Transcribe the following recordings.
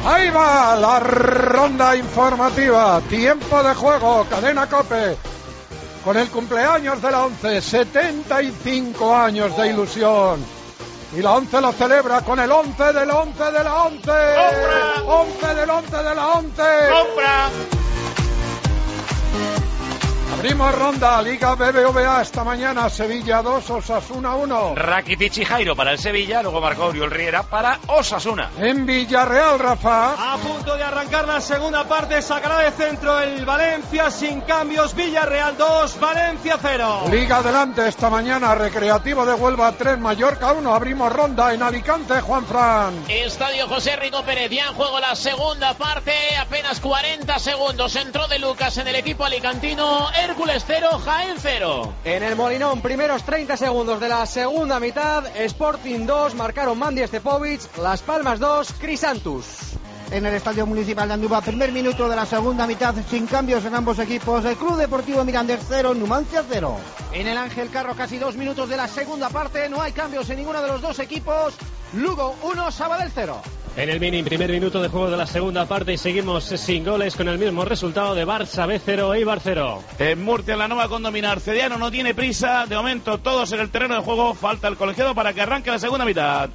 Ahí va la ronda informativa. Tiempo de juego, Cadena COPE. Con el cumpleaños de la ONCE, 75 años de ilusión. Y la ONCE lo celebra con el 11 del 11 de la ONCE. ¡Compra! 11 del 11 de la ONCE. ¡Compra! Abrimos ronda, Liga BBVA esta mañana, Sevilla 2, Osasuna 1. Rakitic y Jairo para el Sevilla, luego marcó Oriol Riera para Osasuna. En Villarreal, Rafa. A punto de arrancar la segunda parte, sacará de centro el Valencia sin cambios, Villarreal 2, Valencia 0. Liga adelante esta mañana, Recreativo de Huelva 3, Mallorca 1. Abrimos ronda en Alicante, Juanfran. Estadio José Rico Pérez, ya en juego la segunda parte, apenas 40 segundos. Entró de Lucas en el equipo alicantino. Hércules 0, Jaén 0. En el Molinón, primeros 30 segundos de la segunda mitad, Sporting 2, marcaron Mandi Estepovic, Las Palmas 2, Crisantus. En el Estadio Municipal de Andúba, primer minuto de la segunda mitad, sin cambios en ambos equipos, el Club Deportivo Mirandés 0, Numancia 0. En el Ángel Carro, casi 2 minutos de la segunda parte, no hay cambios en ninguno de los dos equipos, Lugo 1, Sabadell 0. En el Mini, primer minuto de juego de la segunda parte y seguimos sin goles con el mismo resultado de Barça B 0, Eibar 0. En Murcia la nueva con dominar, Cediano no tiene prisa, de momento todos en el terreno de juego, falta el colegiado para que arranque la segunda mitad.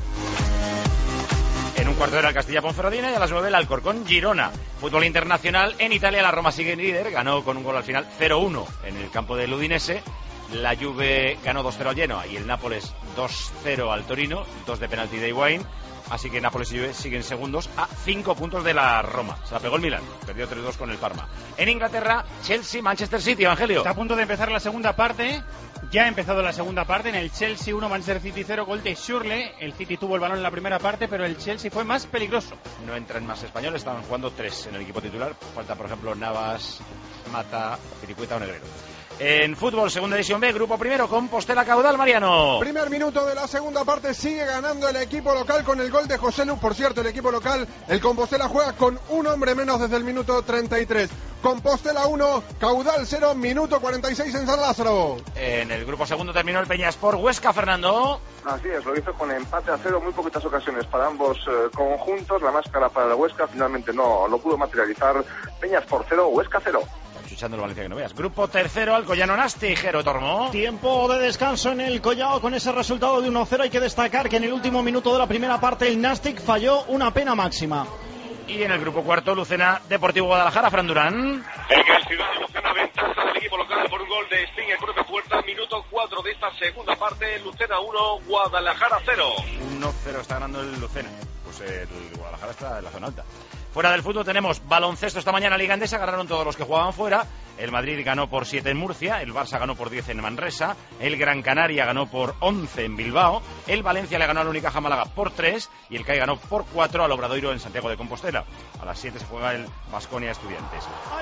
En un cuarto de hora el Castilla Ponferradina y a las 9 el Alcorcón Girona. Fútbol internacional en Italia, la Roma sigue líder, ganó con un gol al final 0-1 en el campo del Udinese. La Juve ganó 2-0 al Genoa y el Nápoles 2-0 al Torino, 2 de penalti de Higuaín. Así que Nápoles y Juve siguen segundos a 5 puntos de la Roma. Se la pegó el Milan, perdió 3-2 con el Parma. En Inglaterra, Chelsea, Manchester City, Evangelio. Está a punto de empezar la segunda parte. Ya ha empezado la segunda parte. En el Chelsea 1, Manchester City 0, gol de Schürrle. El City tuvo el balón en la primera parte, pero el Chelsea fue más peligroso. No entran más españoles, estaban jugando 3 en el equipo titular. Falta, por ejemplo, Navas, Mata, Piricueta o Negrero. En fútbol, segunda división B, grupo primero, Compostela Caudal, Mariano. Primer minuto de la segunda parte, sigue ganando el equipo local con el gol de José Lu. Por cierto, el equipo local, el Compostela, juega con un hombre menos desde el minuto 33. Compostela 1, Caudal 0, minuto 46 en San Lázaro. En el grupo segundo terminó el Peñaspor Huesca, Fernando. Así es, lo hizo con empate a 0, muy poquitas ocasiones para ambos conjuntos. La máscara para el Huesca finalmente no lo pudo materializar. Peñaspor 0, Huesca 0. Escuchando el Valencia que no veas. Grupo tercero, Alcoyano Nasti, Jero Tormo. Tiempo de descanso en el Collao con ese resultado de 1-0. Hay que destacar que en el último minuto de la primera parte el Nastic falló una pena máxima. Y en el grupo cuarto, Lucena Deportivo Guadalajara, Fran Durán. En el Ciudad de Lucena, ventaja del equipo local por un gol de Sting en propia puerta. Minuto 4 de esta segunda parte, Lucena 1, Guadalajara 0. 1-0 está ganando el Lucena. Pues el Guadalajara está en la zona alta. Fuera del fútbol tenemos baloncesto esta mañana, Liga Endesa, ganaron todos los que jugaban fuera. El Madrid ganó por 7 en Murcia, el Barça ganó por 10 en Manresa, el Gran Canaria ganó por 11 en Bilbao, el Valencia le ganó al Unicaja Málaga por 3 y el CAI ganó por 4 al Obradoiro en Santiago de Compostela. A las 7 se juega el Baskonia Estudiantes.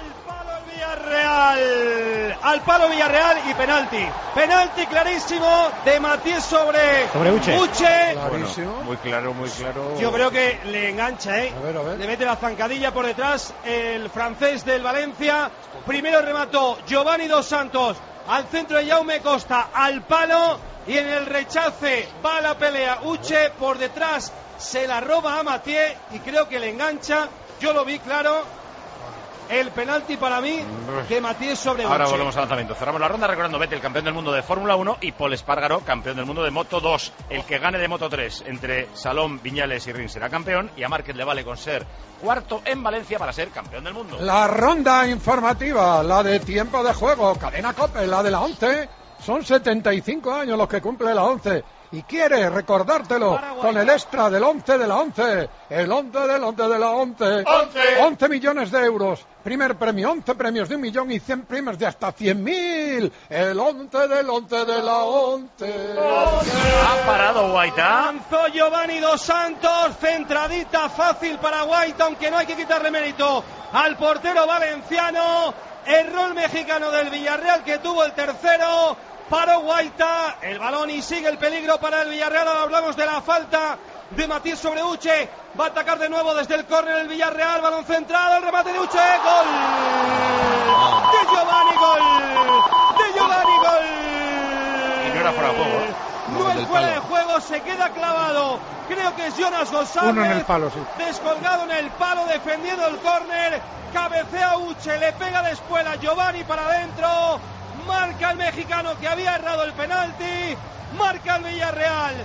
Al palo Villarreal y penalti clarísimo de Matías sobre Uche. Bueno, muy claro. Yo creo que le engancha, A ver. le mete la zancadilla por detrás el francés del Valencia. Primero remató Giovanni Dos Santos al centro de Jaume Costa, al palo, y en el rechace va la pelea Uche por detrás, se la roba a Mathieu y creo que le engancha. Yo lo vi claro. El penalti para mí de Matías sobre Ahora Uche. volvemos al lanzamiento. Cerramos la ronda recordando Vettel, campeón del mundo de Fórmula 1, y Paul Espargaro, campeón del mundo de Moto 2. El que gane de Moto 3 entre Salom, Viñales y Rins será campeón, y a Márquez le vale con ser cuarto en Valencia para ser campeón del mundo. La ronda informativa, la de tiempo de juego, Cadena COPE, la de la 11. Son 75 años los que cumple la 11. Y quiere recordártelo con el extra del 11 de la 11. El 11 del 11 de la 11. 11 millones de euros. Primer premio, 11 premios de 1 millón y 100 premios de hasta 100.000. El 11 del 11 de la 11. Ha parado Guaita. Lanzó Giovanni Dos Santos, centradita fácil para Guaita, aunque no hay que quitarle mérito al portero valenciano. Erró el mexicano del Villarreal que tuvo el tercero. Paró Guaita, el balón y sigue el peligro para el Villarreal. Ahora hablamos de la falta de Matías sobre Uche. Va a atacar de nuevo desde el córner el Villarreal. Balón centrado, el remate de Uche. ¡Gol! ¡De Giovanni, gol! ¡De Giovanni, gol! Y no era fuera de juego. No es fuera de juego, se queda clavado. Creo que es Jonas González. Uno en el palo, sí. Descolgado en el palo, defendiendo el córner. Cabecea Uche, le pega de espuela Giovanni para adentro. Marca el mexicano que había errado el penalti. Marca el Villarreal.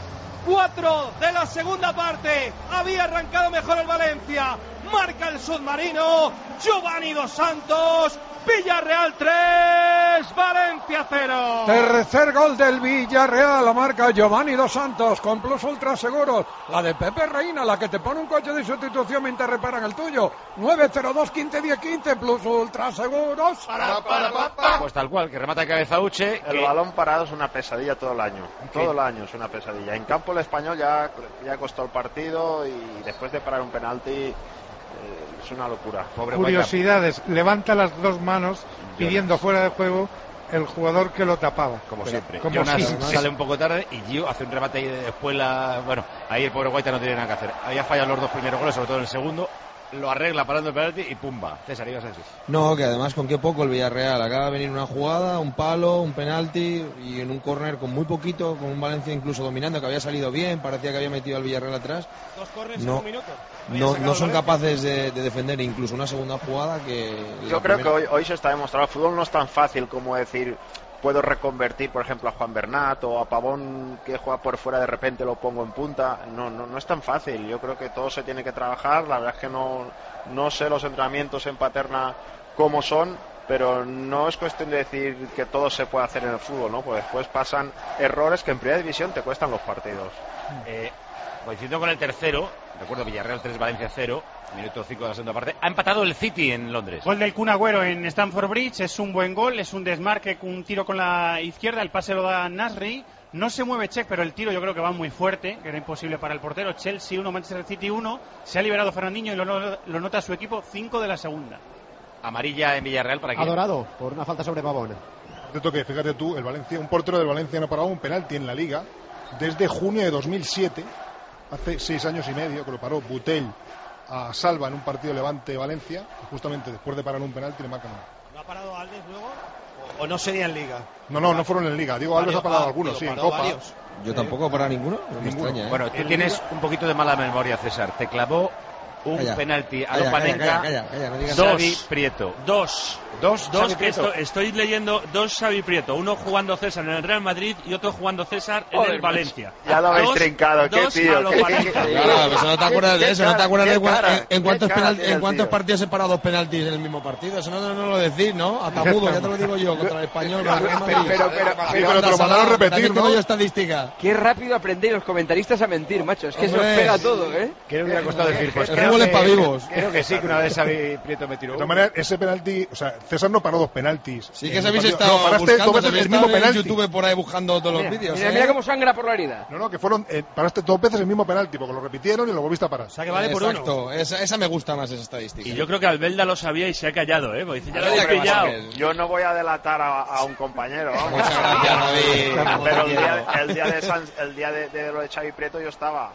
4 de la segunda parte. Había arrancado mejor el Valencia. Marca el submarino. Giovanni Dos Santos. Villarreal 3, Valencia 0. Tercer gol del Villarreal, la marca Giovanni Dos Santos con Plus Ultra Seguros. La de Pepe Reina, la que te pone un coche de sustitución mientras reparan el tuyo. 902 15 10 15 Plus Ultra Seguros. Pues tal cual, que remata de cabeza Uche. El balón parado es una pesadilla todo el año. Todo el año es una pesadilla. En campo el Español ya costó el partido y después de parar un penalti es una locura. Pobre curiosidades, levanta las dos manos pidiendo fuera de juego el jugador que lo tapaba. Como siempre. Como Jonas siempre. sale un poco tarde y Gio hace un remate ahí de espuela. Bueno, ahí el pobre Guaita no tiene nada que hacer. Había fallado los dos primeros goles, sobre todo en el segundo. Lo arregla parando el penalti y pumba. César, ibas a decir. No, que además con qué poco el Villarreal. Acaba de venir una jugada, un palo, un penalti y en un córner con muy poquito, con un Valencia incluso dominando, que había salido bien, parecía que había metido al Villarreal atrás. Dos córners en un minuto. No son capaces de defender incluso una segunda jugada que... Yo creo que hoy se está demostrando. El fútbol no es tan fácil como decir... Puedo reconvertir, por ejemplo, a Juan Bernat o a Pavón que juega por fuera, de repente lo pongo en punta. No es tan fácil. Yo creo que todo se tiene que trabajar. La verdad es que no sé los entrenamientos en Paterna cómo son, pero no es cuestión de decir que todo se puede hacer en el fútbol, ¿no? Pues después pasan errores que en primera división te cuestan los partidos. Coincidiendo con el tercero, recuerdo Villarreal 3, Valencia 0, minuto 5 de la segunda parte. Ha empatado el City en Londres. Gol del Kun Agüero en Stamford Bridge, es un buen gol, es un desmarque con un tiro con la izquierda, el pase lo da Nasri. No se mueve Čech, pero el tiro yo creo que va muy fuerte, que era imposible para el portero. Chelsea 1, Manchester City 1. Se ha liberado Fernandinho y lo nota su equipo, 5 de la segunda. Amarilla en Villarreal para quién. Adorado por una falta sobre Pavón. Te toque, fíjate tú, el Valencia, un portero del Valencia no ha parado un penalti en la Liga desde junio de 2007. Hace 6 años y medio que lo paró Butell a Salva en un partido Levante-Valencia, justamente después de parar un penalti le marcan. ¿No ha parado Alves luego? ¿O no sería en Liga? No fueron en Liga. Digo, Alves ha parado algunos, sí, en Copa. Varios. Yo tampoco he parado ninguno. Me extraña, ¿eh? Bueno, tú tienes un poquito de mala memoria, César. Te clavó un penalti a Lopanenka. No digas Xavi Prieto. Dos, que estoy leyendo dos Xavi Prieto, uno jugando César en el Real Madrid y otro jugando César en el Valencia. Ya lo habéis trincado, qué tío. Claro, pues no te acuerdas de eso, no te acuerdas de en cuántos partidos he parado dos penaltis en el mismo partido. Eso no lo decís, ¿no? Atamudo, ya te lo digo yo, contra el Español. Pero te lo mandaron a repetir, ¿no? Estadística. Qué rápido aprendéis los comentaristas a mentir, macho. Es que eso os pega todo, ¿eh? Creo que me ha costado decir, pues creo que sí, que una vez Xavi Prieto me tiró. De todas maneras, ese penalti, o sea, César no paró dos penaltis. Sí que se habéis estado buscando, el mismo penalti. En YouTube por ahí buscando todos los vídeos. Mira cómo sangra por la herida. No, que fueron, paraste 2 veces el mismo penalti, porque lo repitieron y lo volviste a parar. O sea, que vale por uno. Exacto, esa me gusta más, esa estadística. Y yo creo que Albelda lo sabía y se ha callado, porque dice, ya lo había pillado. Yo no voy a delatar a un compañero, vamos. Muchas gracias, David. Pero el día de lo de Xavi Prieto yo estaba.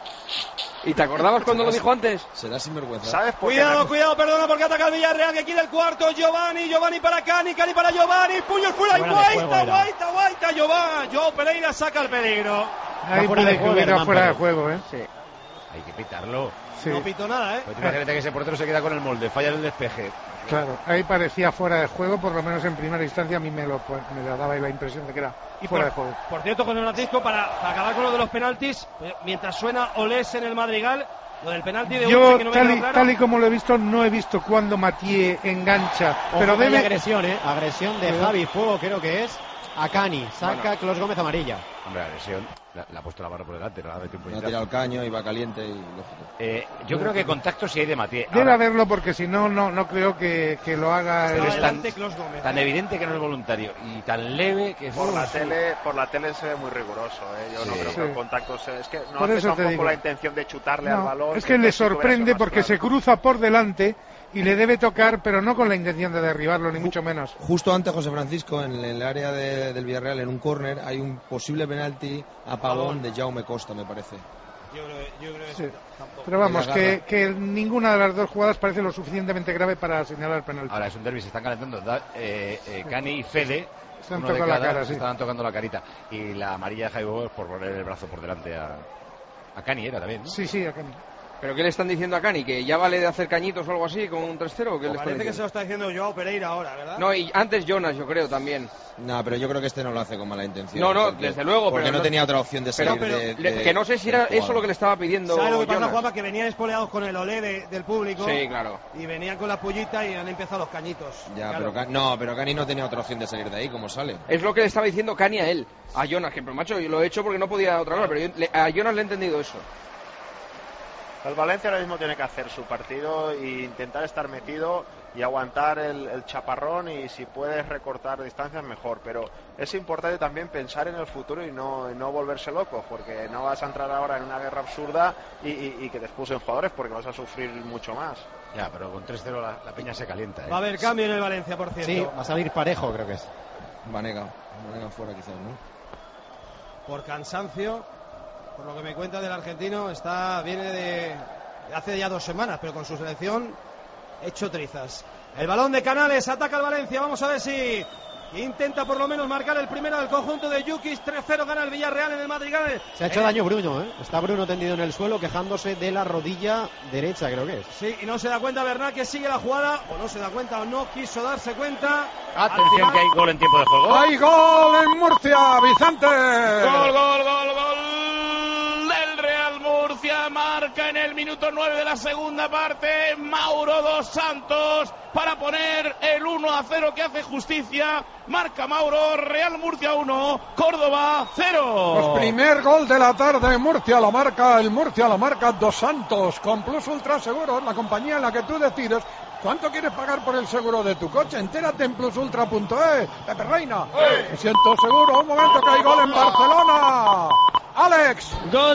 ¿Y te acordabas cuando lo dijo antes? Será sinvergüenza. ¿Sabes por Cuidado, perdona, porque ataca el Villarreal, que quiere el cuarto. Giovanni para Cani para Giovanni. Puño fuera y Guaita. Giovanni. Joao Pereira saca el peligro. Ahí puede que hubiera fuera de juego, ¿eh? Sí. Hay que pitarlo. Sí. No pito nada, Pues imagínate que ese portero se queda con el molde, falla el despeje. Claro, ahí parecía fuera de juego, por lo menos en primera instancia a mí me daba la impresión de que era fuera de juego. Por cierto, José Francisco, para acabar con lo de los penaltis, mientras suena Olés en el Madrigal, lo del penalti de yo que no me tal y como lo he visto, no he visto cuando Mathieu engancha. Pero debe agresión, agresión de Javi Fuego, creo que es a Cani, saca Clos Gómez amarilla. Hombre, agresión, le ha puesto la barra por delante, no la ha metido un puñetazo. Ha tirado el caño, iba caliente y lógico. Yo creo que contacto sí hay de Mathieu. Debe haberlo, porque si no creo que lo haga. Es tan evidente que no es voluntario y tan leve que por la tele se ve muy riguroso, Yo no creo que el contacto sea, es que no hace tampoco la intención de chutarle al balón. Es que le sorprende porque se cruza por delante y le debe tocar, pero no con la intención de derribarlo, ni mucho menos. Justo antes, José Francisco, en el área del Villarreal, en un córner, hay un posible penalti a Pavón de Jaume Costa, me parece. Yo creo que sí. Pero vamos, que ninguna de las dos jugadas parece lo suficientemente grave para señalar penalti. Ahora es un derbi, se están calentando Cani y Fede, Se han uno de tocado la cada, cara, se sí. estaban tocando la carita. Y la amarilla de Jaime Bosch por poner el brazo por delante a Cani era también, ¿no? Sí, a Cani. ¿Pero qué le están diciendo a Cani? ¿Que ya vale de hacer cañitos o algo así con un 3-0? ¿O qué le están Parece que se diciendo? lo está diciendo Joao Pereira ahora, ¿verdad? No, y antes Jonas, yo creo, también. No, pero yo creo que este no lo hace con mala intención. No, porque- desde luego. Porque pero no tenía otra opción de salir de que no sé si era eso lo que le estaba pidiendo ¿Sabes lo que pasa, Jonas? Juanpa? Que venían espoleados con el olé del público. Sí, claro. Y venían con la pullita y han empezado los cañitos. Ya, Claro. pero Cani no tenía otra opción de salir de ahí, como sale. Es lo que le estaba diciendo Cani a él, a Jonas, que, pero macho, yo lo he hecho porque no podía otra cosa, pero a Jonas le he entendido eso. El Valencia ahora mismo tiene que hacer su partido e intentar estar metido y aguantar el chaparrón, y si puedes recortar distancias mejor, pero es importante también pensar en el futuro y no volverse loco, porque no vas a entrar ahora en una guerra absurda y que te expulsen jugadores, porque vas a sufrir mucho más. Ya, pero con 3-0 la peña se calienta, ¿eh? Va a haber cambio en el Valencia, por cierto. Sí, va a salir Parejo, creo que es. Vanega fuera quizás, ¿no? Por cansancio, por lo que me cuenta del argentino, viene de hace ya 2 semanas, pero con su selección hecho trizas. El balón de Canales, ataca al Valencia, vamos a ver si intenta por lo menos marcar el primero del conjunto de Yukis. 3-0 gana el Villarreal en el Madrigal. Se ha hecho daño Bruno, ¿eh? Está Bruno tendido en el suelo quejándose de la rodilla derecha, creo que es. Sí, y no se da cuenta Bernat que sigue la jugada, o no se da cuenta o no quiso darse cuenta. Atención que hay gol en tiempo de juego. ¡Hay gol en Murcia, Vicente! Gol del Real Murcia. Marca en el minuto 9 de la segunda parte Mauro Dos Santos para poner el 1-0 que hace justicia. Marca Mauro. Real Murcia 1, Córdoba 0. Pues primer gol de la tarde en Murcia, la marca Dos Santos, con Plus Ultra Seguros, la compañía en la que tú decides cuánto quieres pagar por el seguro de tu coche. Entérate en plusultra.es. Pepe Reina, me siento seguro. Un momento que hay gol en Barcelona. Alex.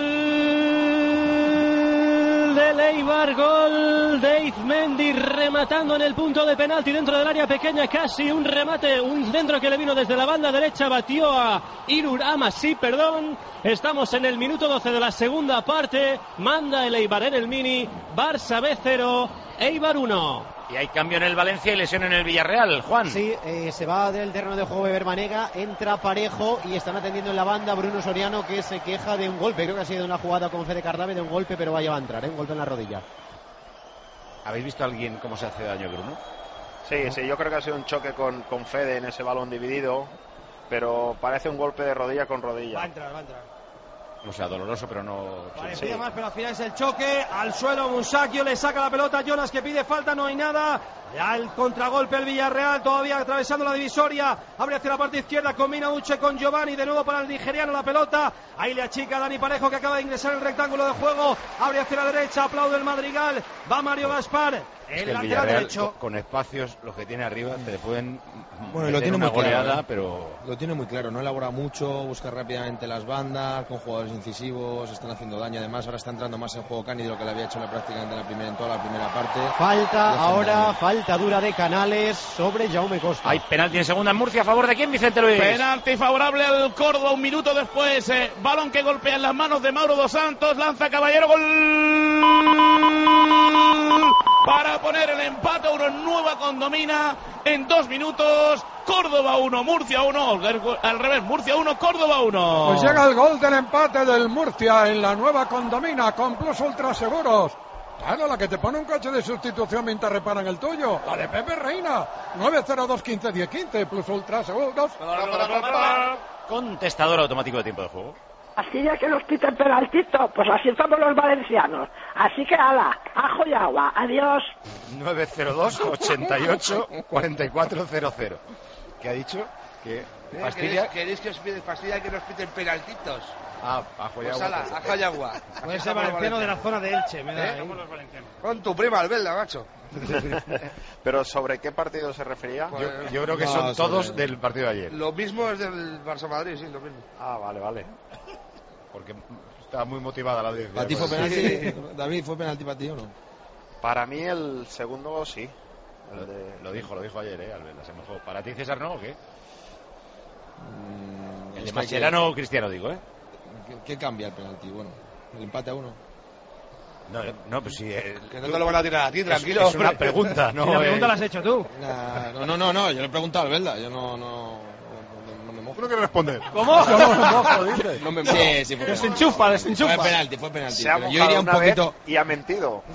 Gol de Eibar, gol de Izmendi rematando en el punto de penalti dentro del área pequeña, casi un remate, un centro que le vino desde la banda derecha, batió a Amasí, Estamos en el minuto 12 de la segunda parte, manda el Eibar en el Mini, Barça B 0, Eibar 1. Y hay cambio en el Valencia y lesión en el Villarreal, Juan. Sí, se va del terreno de juego Eber Banega, entra Parejo y están atendiendo en la banda Bruno Soriano, que se queja de un golpe. Creo que ha sido una jugada con Fede Cardave, de un golpe, pero vaya, va a entrar, un golpe en la rodilla. ¿Habéis visto a alguien cómo se hace daño, Bruno? Sí, yo creo que ha sido un choque con Fede en ese balón dividido, pero parece un golpe de rodilla con rodilla. Va a entrar. O sea, doloroso, pero no... Parecía más, pero al final es el choque. Al suelo Musacchio, le saca la pelota a Jonas, que pide falta, no hay nada. Ya el contragolpe el Villarreal, todavía atravesando la divisoria. Abre hacia la parte izquierda, combina Uche con Giovanni, de nuevo para el nigeriano la pelota. Ahí le achica Dani Parejo, que acaba de ingresar en el rectángulo de juego. Abre hacia la derecha, aplaude el Madrigal. Va Mario Gaspar, el lateral Villarreal, derecho. con espacios, los que tiene arriba, te pueden Bueno, meter lo tiene una muy claro, goleada, pero... Lo tiene muy claro, no elabora mucho, busca rápidamente las bandas, con jugadores incisivos, están haciendo daño. Además, ahora está entrando más en juego Cani de lo que le había hecho prácticamente en toda la primera parte. Falta dura de Canales sobre Jaume Costa. Hay penalti en segunda en Murcia, a favor de quién, Vicente Luis. Penalti favorable al Córdoba, un minuto después. Balón que golpea en las manos de Mauro Dos Santos, lanza Caballero, gol para poner el empate. Uno nueva condomina en 2 minutos. Córdoba 1, Murcia 1, al revés, Murcia 1, Córdoba 1. Pues llega el gol del empate del Murcia en la nueva condomina con Plus Ultra Seguros. Claro, la que te pone un coche de sustitución mientras reparan el tuyo. La de Pepe Reina. 902-15-10-15. Plus Ultra Seguros. Contestador automático de tiempo de juego. Así ya que los piten penaltito, pues así estamos los valencianos. Así que ala, ajo y agua, adiós. 902-88-4400. ¿Qué ha dicho? Que fastidia. ¿Queréis que os fastidia que nos piten penaltitos? Ajo y Pues agua. ala, ajo y agua. Puede ser valenciano de la zona de Elche, me da. Con tu prima, Albelda, macho. Pero ¿sobre qué partido se refería? Yo creo que son todos del partido de ayer. Lo mismo es del Barça Madrid, sí, lo mismo. Ah, vale. Porque está muy motivada la audiencia. ¿Para ti fue penalti? David, ¿fue penalti para ti o no? Para mí el segundo sí. Lo dijo ayer, Albelda, se mojó. ¿Para ti, César, no o qué? El de Mascherano o Cristiano, digo, ¿Qué cambia el penalti? Bueno, el empate a 1. No, pues sí. Que no te lo van a tirar a ti, tranquilo. Es una pregunta, ¿no? Si la pregunta la has hecho tú. No, yo le he preguntado a Albelda, yo no ¿Tú no quieres responder? ¿Cómo? No me sí, fue desenchufa. Fue penalti. Se ha Pero yo mojado iría un una vez poquito. y ha mentido.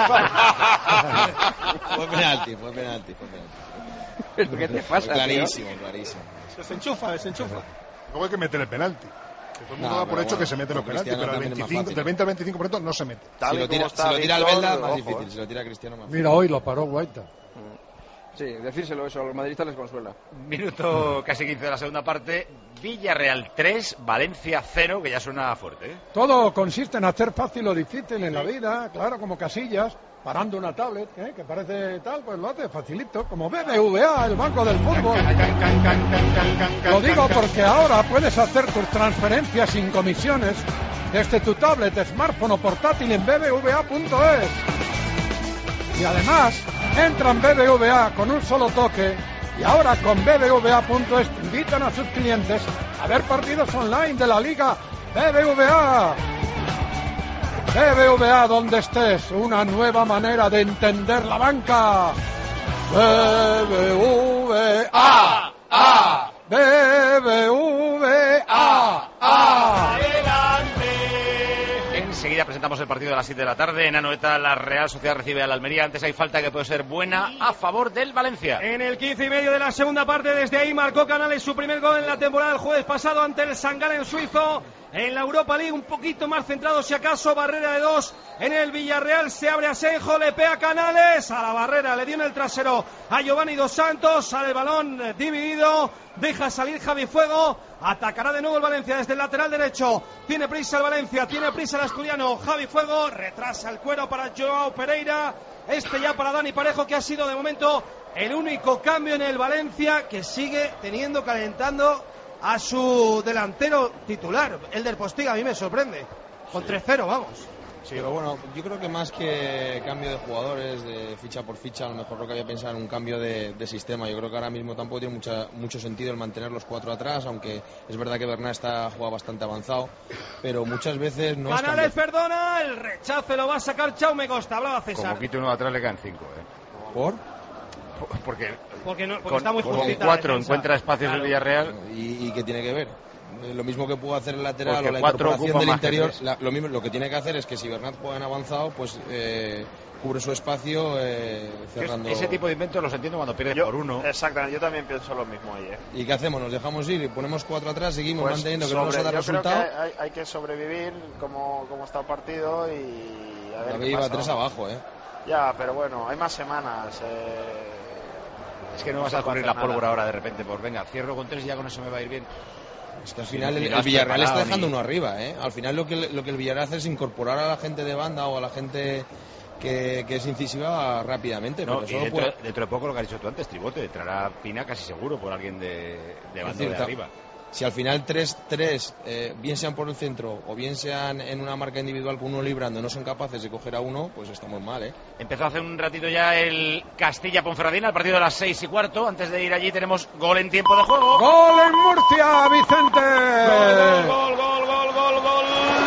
Fue penalti. ¿Qué te pasa, Clarísimo. Desenchufa. Luego hay que meter el penalti. Que todo el mundo da por hecho que se meten los penaltis, pero del 20 al 25% no se mete. Si lo tira Albelda, más difícil. Si lo tira Cristiano, más Mira, hoy lo paró Guaita. Sí, decírselo eso, a los madridistas les consuela. Minuto casi 15 de la segunda parte. Villarreal 3, Valencia 0, que ya suena fuerte, ¿eh? Todo consiste en hacer fácil o difícil en la vida, claro, como Casillas, parando una tablet, que parece tal, pues lo hace facilito, como BBVA, el banco del fútbol. Lo digo porque ahora puedes hacer tus transferencias sin comisiones desde tu tablet, smartphone o portátil en bbva.es. Y además, entra en BBVA con un solo toque y ahora con bbva.es invitan a sus clientes a ver partidos online de la Liga BBVA. BBVA donde estés, una nueva manera de entender la banca. BBVA. BBVA. Enseguida presentamos el partido de las 7 de la tarde. En Anoeta, la Real Sociedad recibe al Almería. Antes hay falta que puede ser buena a favor del Valencia. En el 15 y medio de la segunda parte, desde ahí marcó Canales su primer gol en la temporada el jueves pasado ante el Sangalen suizo. En la Europa League un poquito más centrado si acaso, barrera de 2 en el Villarreal, se abre Asenjo, le pega Canales a la barrera, le dio en el trasero a Giovanni Dos Santos, sale el balón dividido, deja salir Javi Fuego, atacará de nuevo el Valencia desde el lateral derecho, tiene prisa el Valencia, tiene prisa el asturiano, Javi Fuego, retrasa el cuero para Joao Pereira, ya para Dani Parejo, que ha sido de momento el único cambio en el Valencia, que sigue calentando a su delantero titular, el del Postiga. A mí me sorprende, con 3-0, vamos. Sí, pero bueno, yo creo que más que cambio de jugadores, de ficha por ficha, a lo mejor lo que había pensado en un cambio de sistema. Yo creo que ahora mismo tampoco tiene mucho sentido el mantener los 4 atrás, aunque es verdad que Bernat está jugando bastante avanzado, pero muchas veces no Canales es perdona, el rechace lo va a sacar Chaume Costa, hablaba César. Como quite uno de atrás le quedan 5, ¿Por? Porque está muy justita. Con 4 encuentra espacios del Villarreal. ¿Y qué tiene que ver? Lo mismo que pudo hacer el lateral porque o la incorporación del interior, lo que tiene que hacer es que si Bernat juega en avanzado, pues cubre su espacio cerrando. Ese tipo de inventos los entiendo cuando pierdes por uno. Exactamente, yo también pienso lo mismo ahí. ¿Y qué hacemos? ¿Nos dejamos ir y ponemos 4 atrás, seguimos pues manteniendo que no nos ha dado resultado? Creo que hay que sobrevivir como está el partido y a ver David iba 3 abajo, Ya, pero bueno, hay más semanas. Es que no vas a correr la pólvora ahora de repente, pues venga, cierro con 3 y ya con eso me va a ir bien. Es que al final el Villarreal está dejando uno arriba, Al final lo que el Villarreal hace es incorporar a la gente de banda o a la gente que es incisiva rápidamente. No, pero y dentro de poco lo que has dicho tú antes, Tribote, entrará Pina casi seguro por alguien de banda de arriba. Si al final 3-3, bien sean por el centro o bien sean en una marca individual con uno librando, no son capaces de coger a uno, pues estamos mal, Empezó hace un ratito ya el Castilla-Ponferradina, el partido de las 6:15. Antes de ir allí tenemos gol en tiempo de juego. ¡Gol en Murcia, Vicente! ¡Gol!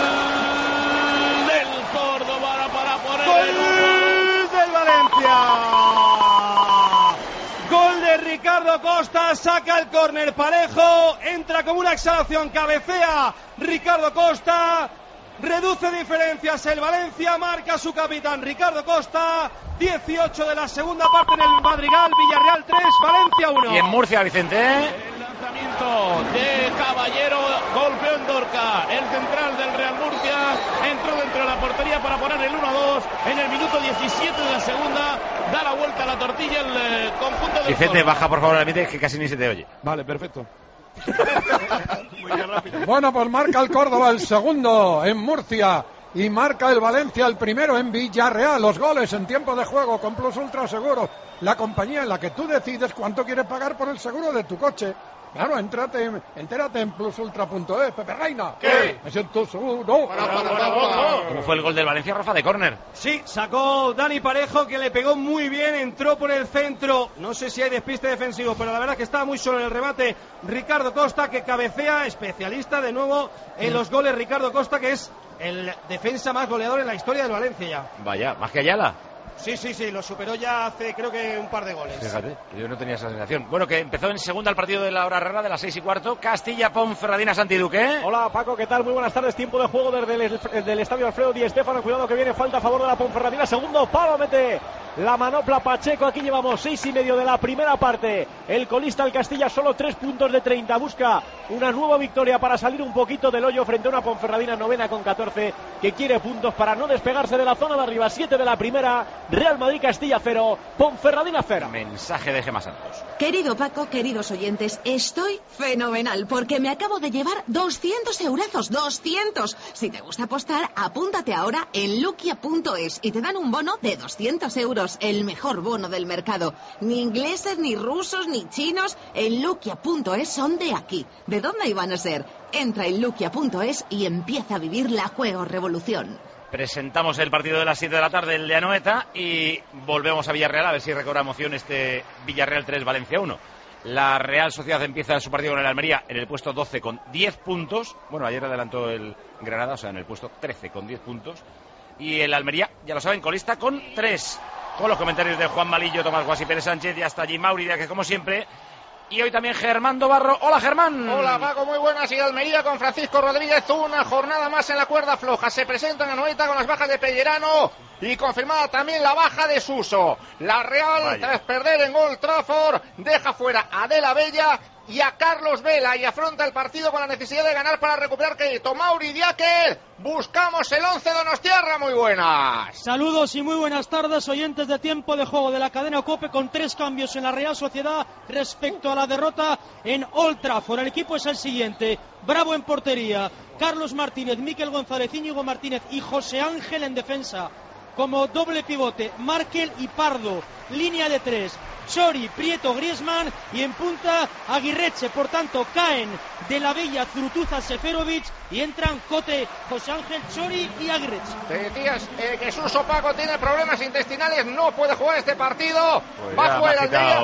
Del Córdoba para poner ¡Gol del Valencia! Gol de Ricardo Costa, saca el córner Parejo, entra como una exhalación, cabecea Ricardo Costa, reduce diferencias el Valencia, marca su capitán Ricardo Costa, 18 de la segunda parte en el Madrigal, Villarreal 3, Valencia 1. Y en Murcia, Vicente. El lanzamiento de Caballero, golpeó en Dorca, el central del Real Murcia, entró dentro de la portería para poner el 1-2 en el minuto 17 de la segunda, da la vuelta a la tortilla el conjunto del Vicente, Córdoba. baja por favor al ambiente, que casi ni se te oye. Vale, perfecto. Bueno, pues marca el Córdoba el segundo en Murcia y marca el Valencia el primero en Villarreal. Los goles en tiempo de juego con Plus Ultra Seguro, la compañía en la que tú decides cuánto quieres pagar por el seguro de tu coche. Claro, entérate en plusultra.es. Pepe Reina. ¿Qué? Me siento seguro. ¿Cómo fue el gol del Valencia, Rafa, de córner? Sí, sacó Dani Parejo, que le pegó muy bien, entró por el centro. No sé si hay despiste defensivo, pero la verdad es que estaba muy solo en el remate Ricardo Costa, que cabecea, especialista de nuevo en los goles. Ricardo Costa, que es el defensa más goleador en la historia del Valencia ya. Vaya, más que Ayala. Sí, lo superó ya hace creo que un par de goles. Fíjate, yo no tenía esa sensación. Bueno, que empezó en segunda el partido de la hora rara de las 6:15. Castilla-Ponferradina, Santiduque. Hola Paco, ¿qué tal? Muy buenas tardes. Tiempo de juego desde el estadio Alfredo Di Stéfano. Cuidado que viene falta a favor de la Ponferradina. Segundo palo, mete la manopla Pacheco. Aquí llevamos 6:30 de la primera parte. El colista, el Castilla, solo 3 puntos de 30. Busca una nueva victoria para salir un poquito del hoyo frente a una Ponferradina novena con 14 que quiere puntos para no despegarse de la zona de arriba. 7 de la primera. Real Madrid Castilla 0, Ponferradina 0. Mensaje de Gemma Santos. Querido Paco, queridos oyentes, estoy fenomenal porque me acabo de llevar 200 eurazos, 200. Si te gusta apostar, apúntate ahora en luquia.es y te dan un bono de 200 euros, el mejor bono del mercado. Ni ingleses, ni rusos, ni chinos, en luquia.es son de aquí. ¿De dónde iban a ser? Entra en luquia.es y empieza a vivir la juego revolución. Presentamos el partido de las 7 de la tarde, el de Anoeta, y volvemos a Villarreal a ver si recobra emoción este Villarreal 3, Valencia 1. La Real Sociedad empieza su partido con el Almería en el puesto 12 con 10 puntos. Bueno, ayer adelantó el Granada, o sea, en el puesto 13 con 10 puntos. Y el Almería, ya lo saben, colista con 3. Con los comentarios de Juan Malillo, Tomás Guasi, Pérez Sánchez y hasta allí Mauri, que como siempre... Y hoy también Germán Dobarro. Hola, Germán. Hola, Paco, muy buenas. Y Almería con Francisco Rodríguez. Una jornada más en la cuerda floja. Se presentan a Noeta con las bajas de Pellerano y confirmada también la baja de Suso. La Real, tras perder en Old Trafford, deja fuera a De la Bella y a Carlos Vela y afronta el partido con la necesidad de ganar para recuperar crédito. Mauri Diaker, buscamos el 11 Donostiarra. Muy buenas. Saludos y muy buenas tardes, oyentes de Tiempo de Juego de la cadena COPE, con 3 cambios en la Real Sociedad respecto a la derrota en Old Trafford. El equipo es el siguiente: Bravo en portería, Carlos Martínez, Miquel González, Íñigo Martínez y José Ángel en defensa. Como doble pivote, Markel y Pardo. Línea de 3, Chori, Prieto, Griezmann y en punta Aguirreche. Por tanto, caen De la Bella, Zurutuza, Seferovic y entran Cote, José Ángel, Chori y Aguirreche. Te decías que Suso, Paco, tiene problemas intestinales, no puede jugar este partido. Pues va a jugar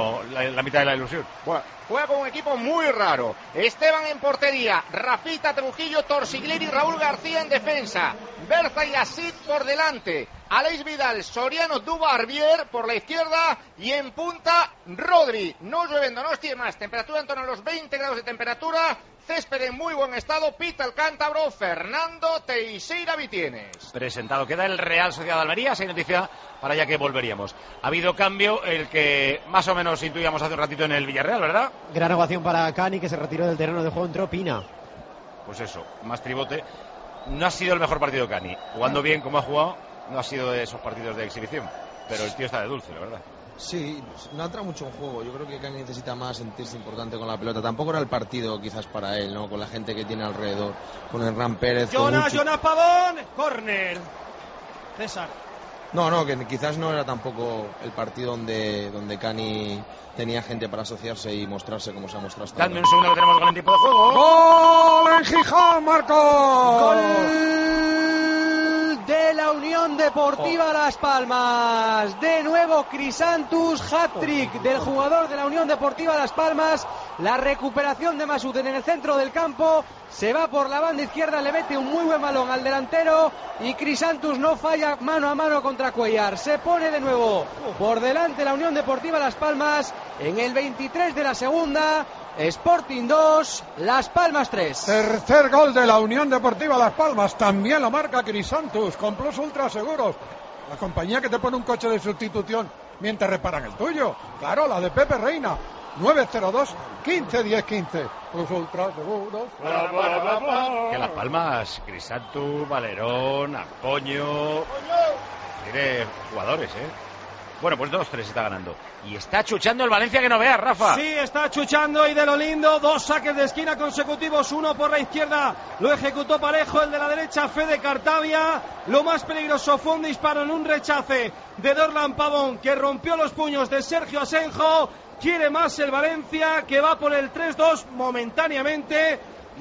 la mitad de la ilusión. Bueno, juega con un equipo muy raro. Esteban en portería, Rafita, Trujillo, Torsigleri y Raúl García en defensa. Berza y Asid por delante. Aleix Vidal, Soriano, Dubarbier por la izquierda y en punta Rodri. No llueve en Donosti, más temperatura en torno a los 20 grados de temperatura. Césped en muy buen estado. Pita el cántabro Fernando Teixeira Vitienes. Presentado queda el Real Sociedad de Almería. Esa noticia para ya que volveríamos. Ha habido cambio, el que más o menos intuíamos hace un ratito en el Villarreal, ¿verdad? Gran ovación para Cani, que se retiró del terreno de juego. Entró Pina. Pues eso, más tribote. No ha sido el mejor partido de Cani. Jugando bien como ha jugado, no ha sido de esos partidos de exhibición. Pero el tío está de dulce, la verdad. Sí, no entra mucho en juego. Yo creo que Cani necesita más sentirse importante con la pelota. Tampoco era el partido quizás para él, ¿no? Con la gente que tiene alrededor, con Hernán Pérez. Jonas Pavón, córner. César. No, que quizás no era tampoco el partido donde Cani tenía gente para asociarse y mostrarse como se ha mostrado hasta Dame un segundo que tenemos gol en tiempo de juego. ¡Gol en Gijón, Marco! ¡Gol de la Unión Deportiva Las Palmas! De nuevo Crisantus, hat-trick del jugador de la Unión Deportiva Las Palmas. La recuperación de Masuten en el centro del campo. Se va por la banda izquierda, le mete un muy buen balón al delantero y Crisantus no falla mano a mano contra Cuellar. Se pone de nuevo por delante la Unión Deportiva Las Palmas en el 23 de la segunda. Sporting 2, Las Palmas 3. Tercer gol de la Unión Deportiva Las Palmas. También lo marca Crisantus con Plus Ultra Seguros, la compañía que te pone un coche de sustitución mientras reparan el tuyo. Claro, la de Pepe Reina. 902 15 10 15. Plus Ultra Seguros. Que Las Palmas, Crisantus, Valerón, Arpoño. Tiene jugadores, Bueno, pues 2-3 está ganando. Y está chuchando el Valencia que no veas, Rafa. Sí, está chuchando y de lo lindo. 2 saques de esquina consecutivos. Uno por la izquierda. Lo ejecutó parejo. El de la derecha, Fede Cartavia. Lo más peligroso fue un disparo en un rechace de Dorlan Pavón, que rompió los puños de Sergio Asenjo. Quiere más el Valencia, que va por el 3-2 momentáneamente.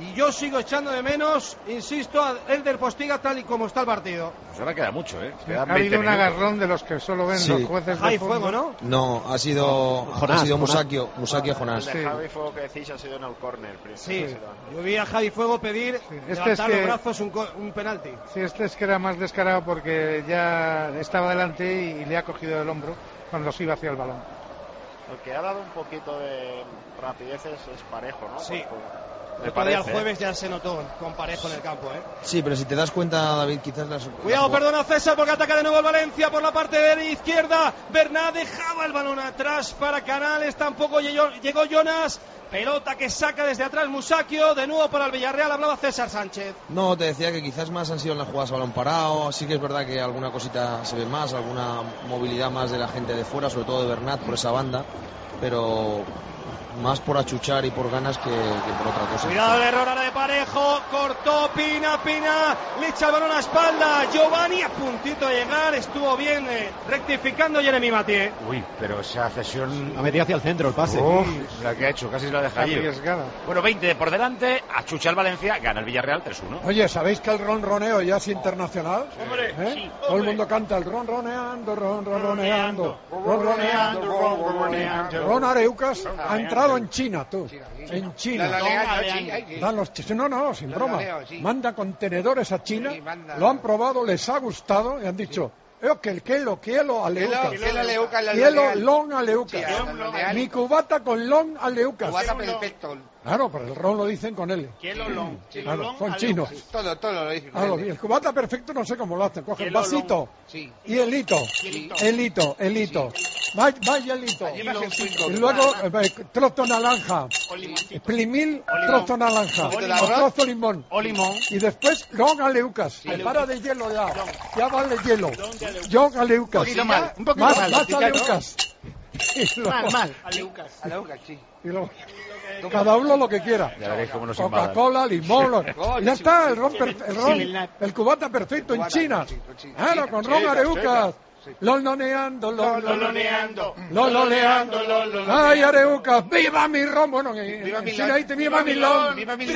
Y yo sigo echando de menos, insisto, a Elder Postiga tal y como está el partido. Pues ahora queda mucho, ¿eh? Quedan Ha habido 20 un minutos. agarrón de los que solo ven los jueces de fútbol. ¿no? No, ha sido Musakio y Jonás. El de Javi Fuego que decís ha sido en el córner. Sí, yo vi a Javi Fuego pedir levantar los brazos un penalti. Sí, este es que era más descarado porque ya estaba delante y le ha cogido el hombro cuando se iba hacia el balón. El que ha dado un poquito de rapidez es Parejo, ¿no? Sí. Me parece, el jueves ya se notó con Parejo en el campo, ¿eh? Sí, pero si te das cuenta, David, quizás Cuidado, perdona César, porque ataca de nuevo el Valencia por la parte de la izquierda. Bernat dejaba el balón atrás para Canales, tampoco llegó Jonas. Pelota que saca desde atrás Musakio, de nuevo para el Villarreal, hablaba César Sánchez. No, te decía que quizás más han sido en las jugadas a balón parado. Sí que es verdad que alguna cosita se ve más, alguna movilidad más de la gente de fuera, sobre todo de Bernat por esa banda, pero más por achuchar y por ganas que por otra cosa. Cuidado el error ahora de Parejo, cortó Pina, le echa el balón a espalda, Giovanni a puntito de llegar, estuvo bien rectificando Jeremy Mathieu. Uy, pero esa cesión... Ha metido hacia el centro el pase. La que ha hecho, casi se la deja allí. Bueno, 20 por delante, achucha el Valencia, gana el Villarreal 3-1. Oye, ¿sabéis que el ronroneo ya es internacional? Hombre, sí, todo el mundo canta el ronroneando, ronroneando, ronroneando. Ron Areucas ha entrado en China, tú. En China. Dan los no, sin broma. Manda contenedores a China, lo han probado, les ha gustado y han dicho... Quiero aleucas. Quiero long aleucas. Mi cubata con long aleucas. Cubata perfecto. Claro, pero el ron lo dicen con L. Claro, son chinos. Todo lo dicen. El cubata perfecto no sé cómo lo hacen. Cogen vasito y el hito. Vaya el hito. Y luego trozo naranja. Exprimir trozo naranja. O trozo limón. Y después long aleucas. Para de hielo ya. Ya vale hielo. Long aleucas. Un poquito mal. Más aleucas. Mal. Aleucas, sí. Y luego, cada uno lo que quiera. Ya veréis cómo nos Coca-Cola, limón. Ya está, el cubata perfecto en China. Claro, con ron Areucas. Loloneando. Ay, Areucas, viva mi ron. Bueno, en China dice viva mi ron. Viva mi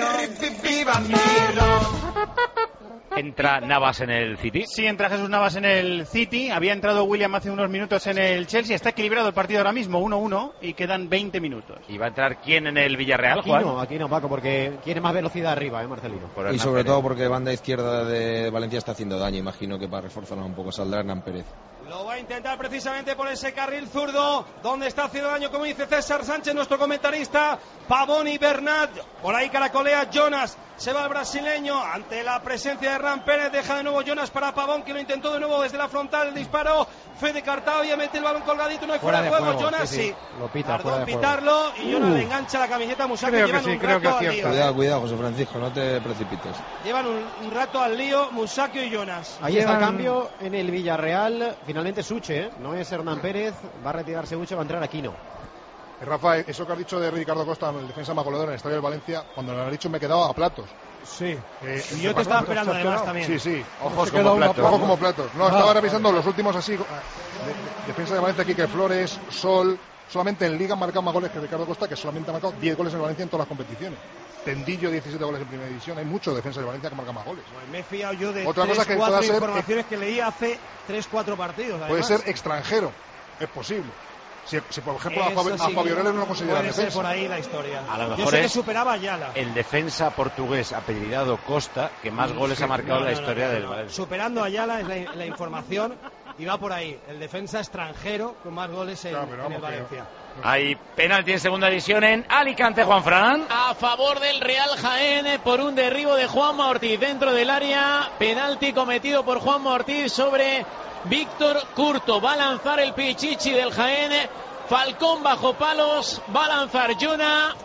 ron. ¿Entra Navas en el City? Sí, entra Jesús Navas en el City. Había entrado William hace unos minutos en el Chelsea. Está equilibrado el partido ahora mismo, 1-1, y quedan 20 minutos. ¿Y va a entrar quién en el Villarreal, Juan? Aquí no, Paco, porque quiere más velocidad arriba, Marcelino. Y sobre todo porque banda izquierda de Valencia está haciendo daño. Imagino que para reforzarla un poco saldrá Hernán Pérez. Lo va a intentar precisamente por ese carril zurdo, donde está haciendo daño, como dice César Sánchez, nuestro comentarista. Pavón y Bernat, por ahí caracolea Jonas, se va el brasileño ante la presencia de Hernán Pérez, deja de nuevo Jonas para Pavón, que lo intentó de nuevo desde la frontal, el disparo, Fede Cartavia mete el balón colgadito, no hay fuera de juego, Jonas sí. Lo pita, Tardó pitarlo y Jonas le engancha la camiseta a Musakio, llevan un rato al lío. Cuidado, José Francisco, no te precipites. Llevan un rato al lío Musakio y Jonas. Ahí está el cambio en el Villarreal, finalmente Suche, no es Hernán Pérez, va a retirarse Suche, va a entrar Aquino. Rafa, eso que has dicho de Ricardo Costa, el defensa más goleador en el estadio del Valencia, cuando lo has dicho me quedaba a platos. Sí. Y yo te estaba esperando además también. Sí. Ojos como platos. No, estaba revisando los últimos así. Defensa de Valencia, Quique Flores, Sol. Solamente en Liga han marcado más goles que Ricardo Costa, que solamente ha marcado 10 goles en Valencia en todas las competiciones. Tendillo, 17 goles en Primera División. Hay muchos defensas de Valencia que marcan más goles. Pues me he fiado yo de otra cosa que 4 informaciones que leí hace 3-4 partidos. Además. Puede ser extranjero, es posible. Si por ejemplo a Fabio no lo considera puede defensa. ser por ahí la historia. A lo mejor yo sé que superaba a Ayala. El defensa portugués apellidado Costa que más goles ha marcado en la historia del Valencia. Superando a Ayala es la información y va por ahí. El defensa extranjero con más goles en el Valencia. Hay penalti en segunda división en Alicante, Juanfran. A favor del Real Jaén por un derribo de Juanma Ortiz dentro del área. Penalti cometido por Juanma Ortiz sobre Víctor Curto. Va a lanzar el Pichichi del Jaén. Falcón bajo palos. Va a lanzar Jona.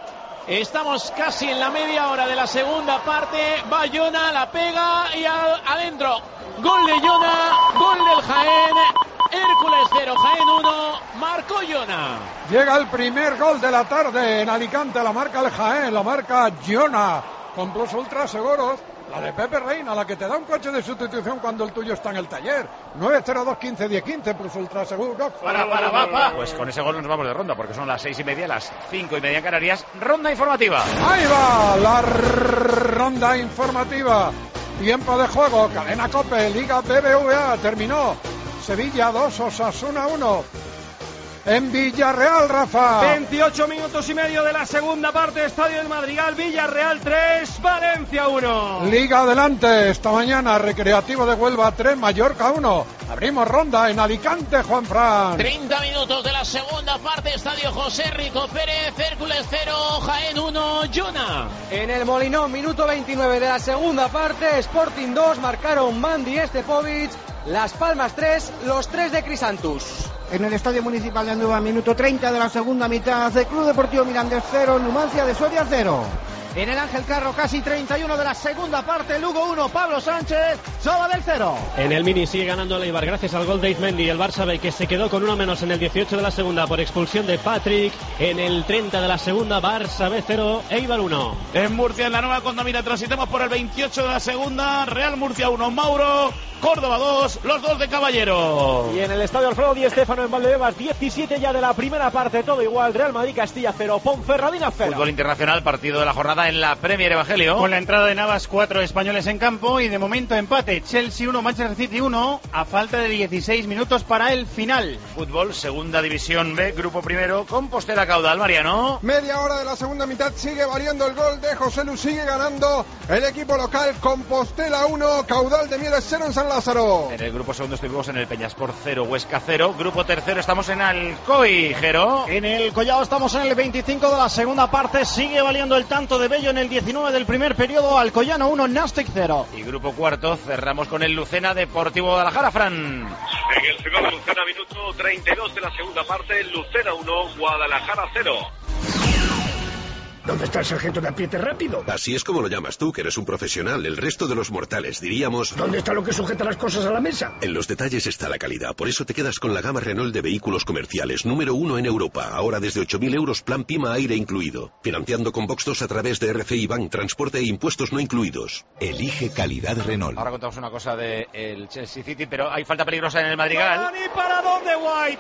Estamos casi en la media hora de la segunda parte. Va Jona, la pega y adentro. Gol de Jona. Gol del Jaén. Hércules 0, Jaén 1. Marcó Jona. Llega el primer gol de la tarde en Alicante. La marca el Jaén, la marca Jona. Con Plus Ultra Seguros. La de Pepe Reina, la que te da un coche de sustitución cuando el tuyo está en el taller. 902-15-10-15 plus Ultra Seguro. Pues con ese gol nos vamos de ronda, porque son las 6:30, las 5:30 en Canarias. Ronda informativa. Ahí va la ronda informativa. Tiempo de juego, Cadena COPE, Liga BBVA, terminó. Sevilla 2, Osasuna 1. En Villarreal, Rafa. 28 minutos y medio de la segunda parte, Estadio del Madrigal, Villarreal 3, Valencia 1. Liga adelante, esta mañana, Recreativo de Huelva 3, Mallorca 1. Abrimos ronda en Alicante, Juanfran. 30 minutos de la segunda parte, Estadio José Rico Pérez, Hércules 0, Jaén 1, Jona. En el Molinón, minuto 29 de la segunda parte, Sporting 2, marcaron Mandi y Estepovic, Las Palmas 3, los 3 de Crisantus. En el Estadio Municipal de Andújar, minuto 30 de la segunda mitad, de Club Deportivo Mirandés 0, Numancia de Soria 0. En el Ángel Carro, casi 31 de la segunda parte, Lugo 1, Pablo Sánchez, Sabadell 0. En el Mini sigue ganando el Eibar gracias al gol de Izmendi. El Barça B, que se quedó con uno menos en el 18 de la segunda por expulsión de Patrick. En el 30 de la segunda, Barça B 0, Eibar 1. En Murcia, en la nueva Condomina, transitamos por el 28 de la segunda, Real Murcia 1, Mauro, Córdoba 2, los 2 de Caballero. Y en el Estadio Alfredo Di Stéfano en Valdebebas, 17 ya de la primera parte, todo igual. Real Madrid Castilla 0, Ponferradina 0. Fútbol internacional, partido de la jornada en la Premier, Evangelio. Con la entrada de Navas, 4 españoles en campo y de momento empate. Chelsea 1, Manchester City 1, a falta de 16 minutos para el final. Fútbol, segunda división B, grupo primero, Compostela Caudal, Mariano. Media hora de la segunda mitad, sigue variando el gol de José Lu, sigue ganando el equipo local. Compostela 1, Caudal de Mieres 0 en San Lázaro. En el grupo segundo estuvimos en el Peñasport 0, Huesca 0. Grupo tercero estamos en Alcoy, Jero. En el Collao estamos en el 25 de la segunda parte, sigue valiendo el tanto de Bello en el 19 del primer periodo, Alcoyano 1, Nastic 0. Y grupo cuarto cerramos con el Lucena Deportivo Guadalajara, Fran. En el segundo Lucena, minuto 32 de la segunda parte, Lucena 1, Guadalajara 0. ¿Dónde está el sargento de apriete rápido? Así es como lo llamas tú, que eres un profesional. El resto de los mortales diríamos... ¿Dónde está lo que sujeta las cosas a la mesa? En los detalles está la calidad. Por eso te quedas con la gama Renault de vehículos comerciales, número 1 en Europa. Ahora desde 8.000 euros, plan PIMA aire incluido. Financiando con Vox 2 a través de RCI Bank, transporte e impuestos no incluidos. Elige calidad Renault. Ahora contamos una cosa del Chelsea City, pero hay falta peligrosa en el Madrigal. ¿Y para dónde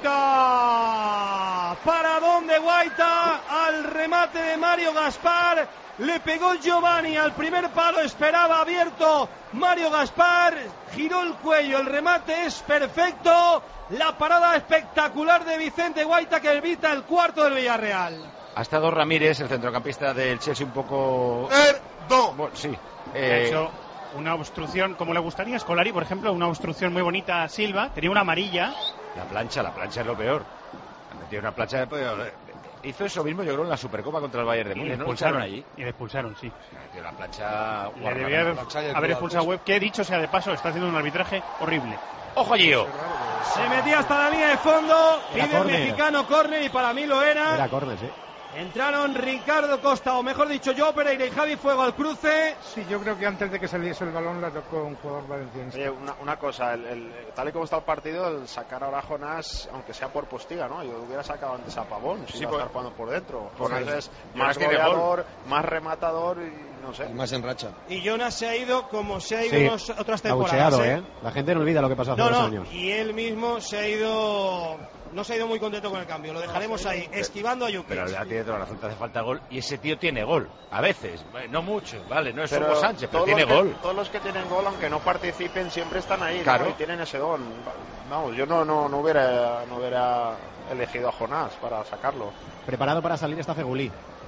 Guaita? ¿Para dónde Guaita? Al remate de Mario Gaspar. Le pegó Giovanni al primer palo, esperaba abierto Mario Gaspar, giró el cuello, el remate es perfecto, la parada espectacular de Vicente Guaita que evita el cuarto del Villarreal. Ha estado Ramírez, el centrocampista del Chelsea, un poco... Bueno, sí. Ha hecho una obstrucción como le gustaría a Scolari, por ejemplo, una obstrucción muy bonita a Silva, tenía una amarilla. La plancha es lo peor. Ha metido una plancha... Hizo eso mismo, yo creo, en la Supercopa contra el Bayern de Múnich. Y le expulsaron allí. Y le expulsaron, sí. La plancha... Le debía haber expulsado Webb, que dicho sea de paso, está haciendo un arbitraje horrible. ¡Ojo, Gio! Se metía hasta la línea de fondo, pide el mexicano córner y para mí lo era. Era córner, sí. Entraron Ricardo Costa, o mejor dicho, Joao Pereira y Javi Fuego al cruce. Sí, yo creo que antes de que saliese el balón la tocó un jugador valenciano. Oye, una cosa, tal y como está el partido, el sacar ahora a Jonás, aunque sea por Postiga, ¿no? Yo hubiera sacado antes a Pavón, si iba a estar jugando por dentro. Jonás es más goleador, más rematador y no sé. Y más en racha. Y Jonas se ha ido como se ha ido otras temporadas. Abucheado, La gente no olvida lo que pasó hace 2 años. Y él mismo se ha ido... No se ha ido muy contento con el cambio, lo dejaremos ahí, esquivando a Jukic. Pero ya tiene toda la razón, te hace falta gol. Y ese tío tiene gol, a veces, no mucho, vale, no es solo Sánchez, pero tiene gol. Todos los que tienen gol, aunque no participen, siempre están ahí, claro. ¿no? Y tienen ese don. Vamos, yo no hubiera elegido a Jonás para sacarlo. Preparado para salir está Fegulí.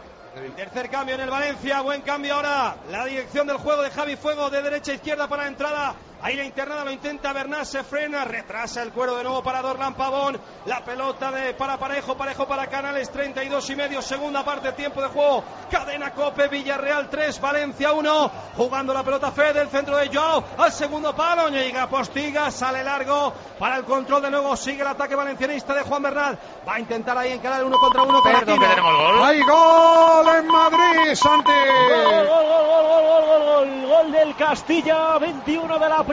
Tercer cambio en el Valencia, buen cambio ahora. La dirección del juego de Javi Fuego de derecha a izquierda para la entrada. Ahí la internada lo intenta Bernat, se frena, retrasa el cuero de nuevo para Dorlan Pavón. La pelota para Parejo para Canales, 32,5, segunda parte, tiempo de juego. Cadena COPE, Villarreal 3, Valencia 1. Jugando la pelota Fede, el centro de Joao, al segundo palo, llega Postiga, sale largo para el control de nuevo, sigue el ataque valencianista de Juan Bernat. Va a intentar ahí encarar el 1 contra 1. Perdón, que tenemos gol. ¡Hay gol en Madrid, Santi! Gol del Castilla, 21 de la primera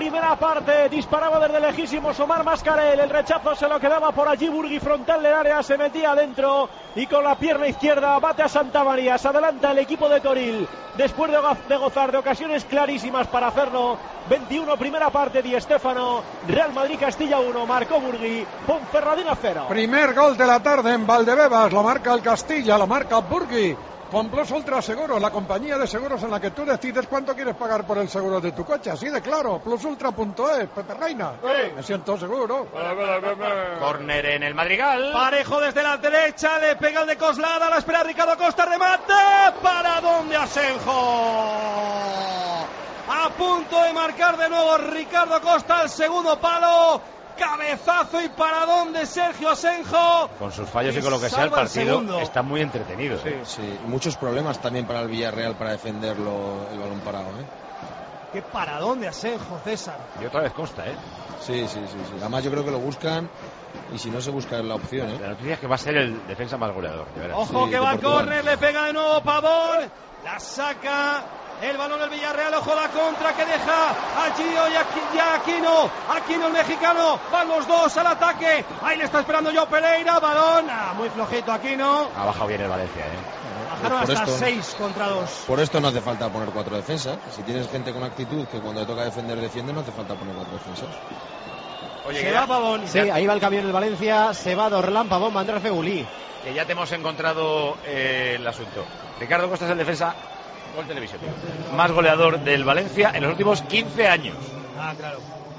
primera parte. Disparaba desde lejísimos Omar Mascarell. El rechazo se lo quedaba por allí Burgui, frontal del área, se metía adentro y con la pierna izquierda bate a Santamaría. Se adelanta el equipo de Toril después de gozar de ocasiones clarísimas para hacerlo. 21 primera parte, Di Stéfano. Real Madrid Castilla 1, marcó Burgui. Ponferradina 0. Primer gol de la tarde en Valdebebas, lo marca el Castilla, lo marca Burgui. Con Plus Ultra Seguros, la compañía de seguros en la que tú decides cuánto quieres pagar por el seguro de tu coche. Así de claro, plusultra.es, Pepe Reina. Me siento seguro. Córner en el Madrigal. Parejo desde la derecha, le pega el de Coslada, la espera Ricardo Costa, remate. ¿Para dónde Asenjo? A punto de marcar de nuevo Ricardo Costa al segundo palo. Cabezazo y para dónde Sergio Asenjo. Con sus fallos y con lo que sea, el partido está muy entretenido. Sí, muchos problemas también para el Villarreal para defenderlo el balón parado. Qué paradón de Asenjo, César. Y otra vez Costa, Sí. Además yo creo que lo buscan y si no se busca la opción. La noticia es que va a ser el defensa más goleador. Ojo que va al córner, le pega de nuevo Pavón. La saca. El balón del Villarreal, ojo la contra que deja a Gio y a Aquino el mexicano, van los dos al ataque, ahí le está esperando Joao Pereira, balón, muy flojito Aquino. Ha bajado bien el Valencia, Bajaron hasta 6 contra 2. Por esto no hace falta poner 4 defensas, si tienes gente con actitud que cuando le toca defender defiende, no hace falta poner 4 defensas. Oye, se va Pavón. Sí, ahí va el camión del Valencia, se va Dorlán, Pavón, va Andrés Fegulí. Que ya te hemos encontrado el asunto. Ricardo Costa es el defensa Gol Televisión más goleador del Valencia en los últimos 15 años. Ah, claro.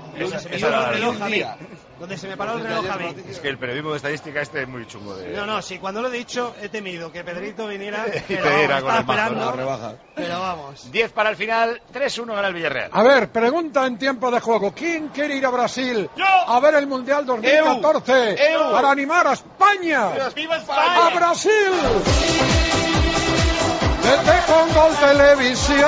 Donde se me paró el reloj a mí. Es que el periodismo de estadística es muy chungo. No, sí, cuando lo he dicho he temido que Pedrito viniera y te diera con el esperando, pero vamos. 10 para el final, 3-1 gana el Villarreal. A ver, pregunta en tiempo de juego. ¿Quién quiere ir a Brasil a ver el Mundial 2014 para animar a España? ¡Viva España! ¡A Brasil! Vete con Gol Televisión.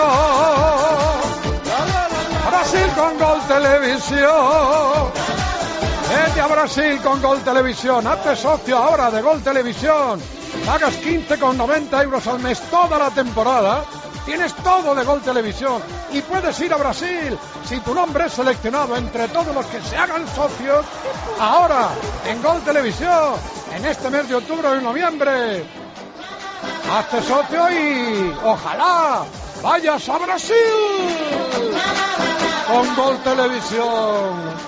Brasil con Gol Televisión. Vete a Brasil con Gol Televisión. Hazte socio ahora de Gol Televisión. Pagas 15,90 euros al mes toda la temporada. Tienes todo de Gol Televisión. Y puedes ir a Brasil si tu nombre es seleccionado entre todos los que se hagan socios ahora en Gol Televisión. En este mes de octubre y noviembre. Hazte socio y ojalá vayas a Brasil con Gol Televisión.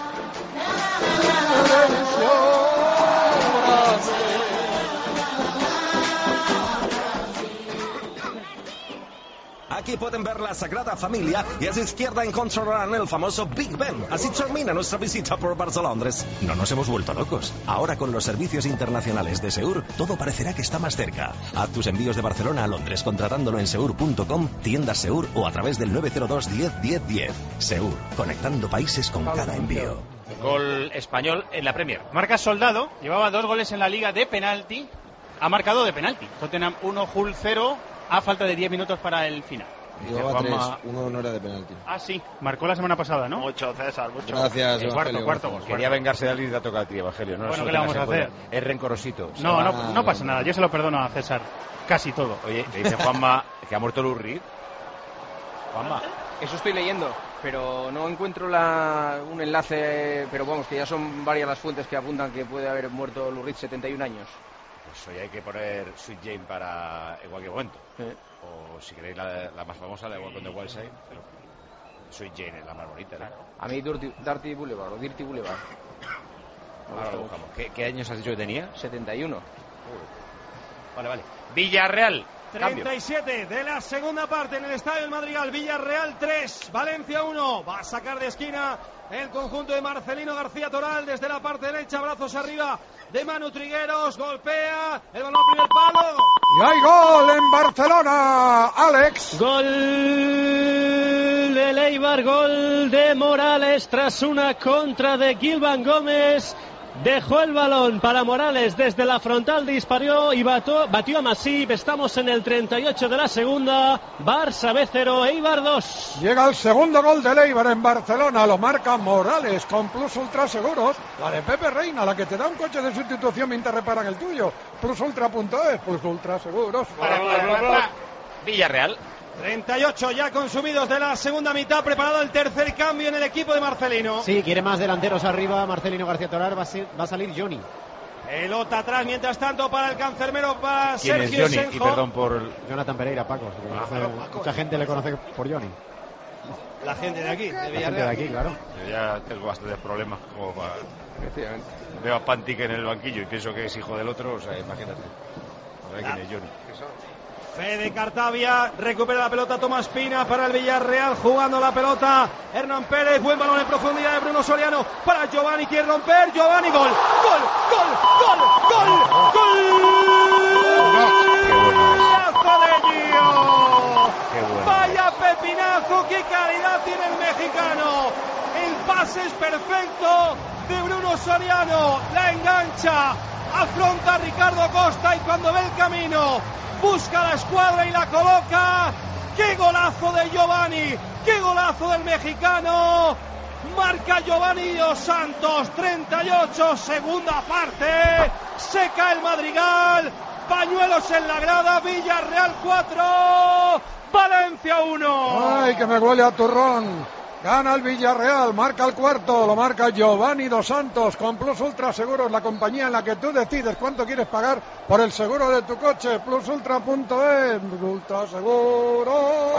Aquí pueden ver la Sagrada Familia y a su izquierda encontrarán el famoso Big Ben. Así termina nuestra visita por Barcelona. No nos hemos vuelto locos. Ahora con los servicios internacionales de Seur, todo parecerá que está más cerca. Haz tus envíos de Barcelona a Londres contratándolo en seur.com, tiendas Seur o a través del 902 10 10 10. Seur, conectando países con cada envío. Gol español en la Premier. Marca Soldado, llevaba 2 goles en la Liga de penalti. Ha marcado de penalti. Tottenham 1, Hull 0. A falta de 10 minutos para el final. Llevaba 3, uno no era de penalti. Ah, sí, marcó la semana pasada, ¿no? Mucho, César, mucho. Gracias, Evangelio. Cuarto gol. Quería vengarse de alguien y te ha tocado a ti, Evangelio. No, bueno, ¿qué le vamos a hacer? Es rencorosito. No pasa nada, yo se lo perdono a César. Casi todo. Oye, me dice Juanma que ha muerto Lurri. Juanma. Eso estoy leyendo, pero no encuentro un enlace, pero vamos, que ya son varias las fuentes que apuntan que puede haber muerto Lurrit, 71 años. Pues hoy hay que poner Sweet Jane para en cualquier momento. O si queréis la más famosa, la igual con The Wild Side, pero Sweet Jane es la más bonita, ¿no? A mí Dirty Boulevard o Dirty Boulevard. Ahora lo buscamos. ¿Qué años has dicho que tenía? 71. Vale. Villarreal. 37 de la segunda parte en el Estadio del Madrigal. Villarreal 3, Valencia 1. Va a sacar de esquina el conjunto de Marcelino García Toral desde la parte derecha, brazos arriba de Manu Trigueros, golpea el balón al primer palo. Y hay gol en Barcelona, Alex. Gol de Eibar, gol de Morales tras una contra de Gilvan Gómez. Dejó el balón para Morales desde la frontal, disparó y batió a Masip. Estamos en el 38 de la segunda. Barça B0, Eibar 2. Llega el segundo gol del Eibar en Barcelona. Lo marca Morales con Plus Ultra Seguros. La de Pepe Reina, la que te da un coche de sustitución mientras reparan el tuyo. Plusultra.es, Plus Ultra Seguros. Villarreal. 38 ya consumidos de la segunda mitad, preparado el tercer cambio en el equipo de Marcelino. Sí, quiere más delanteros arriba Marcelino García Toral, va a salir Johnny. Pelota atrás, mientras tanto, para el cancerbero, para Sergio Johnny? Senjo. Y perdón por... Jonathan Pereira, Paco. Mucha gente le conoce por Johnny. La gente de aquí, de Villarreal. La gente de aquí, claro. Yo ya tengo bastantes problemas como para... Veo a Pantic en el banquillo y pienso que es hijo del otro, o sea, imagínate. A ver quién es Johnny. Fede Cartavia recupera la pelota, Tomás Pina para el Villarreal, jugando la pelota Hernán Pérez, buen balón en profundidad de Bruno Soriano para Giovanni, quiere romper, Giovanni, gol, golazo de Gio, vaya pepinazo, qué calidad tiene el mexicano, el pase es perfecto de Bruno Soriano, la engancha, afronta a Ricardo Costa y cuando ve el camino busca la escuadra y la coloca. ¡Qué golazo de Giovanni! ¡Qué golazo del mexicano! Marca Giovanni Dos Santos, 38, segunda parte. Seca el Madrigal. Pañuelos en la grada. Villarreal 4, Valencia 1. ¡Ay, que me huele a turrón! Gana el Villarreal, marca el cuarto, lo marca Giovanni Dos Santos con Plus Ultra Seguros, la compañía en la que tú decides cuánto quieres pagar por el seguro de tu coche. Plusultra.es, Ultra Seguro.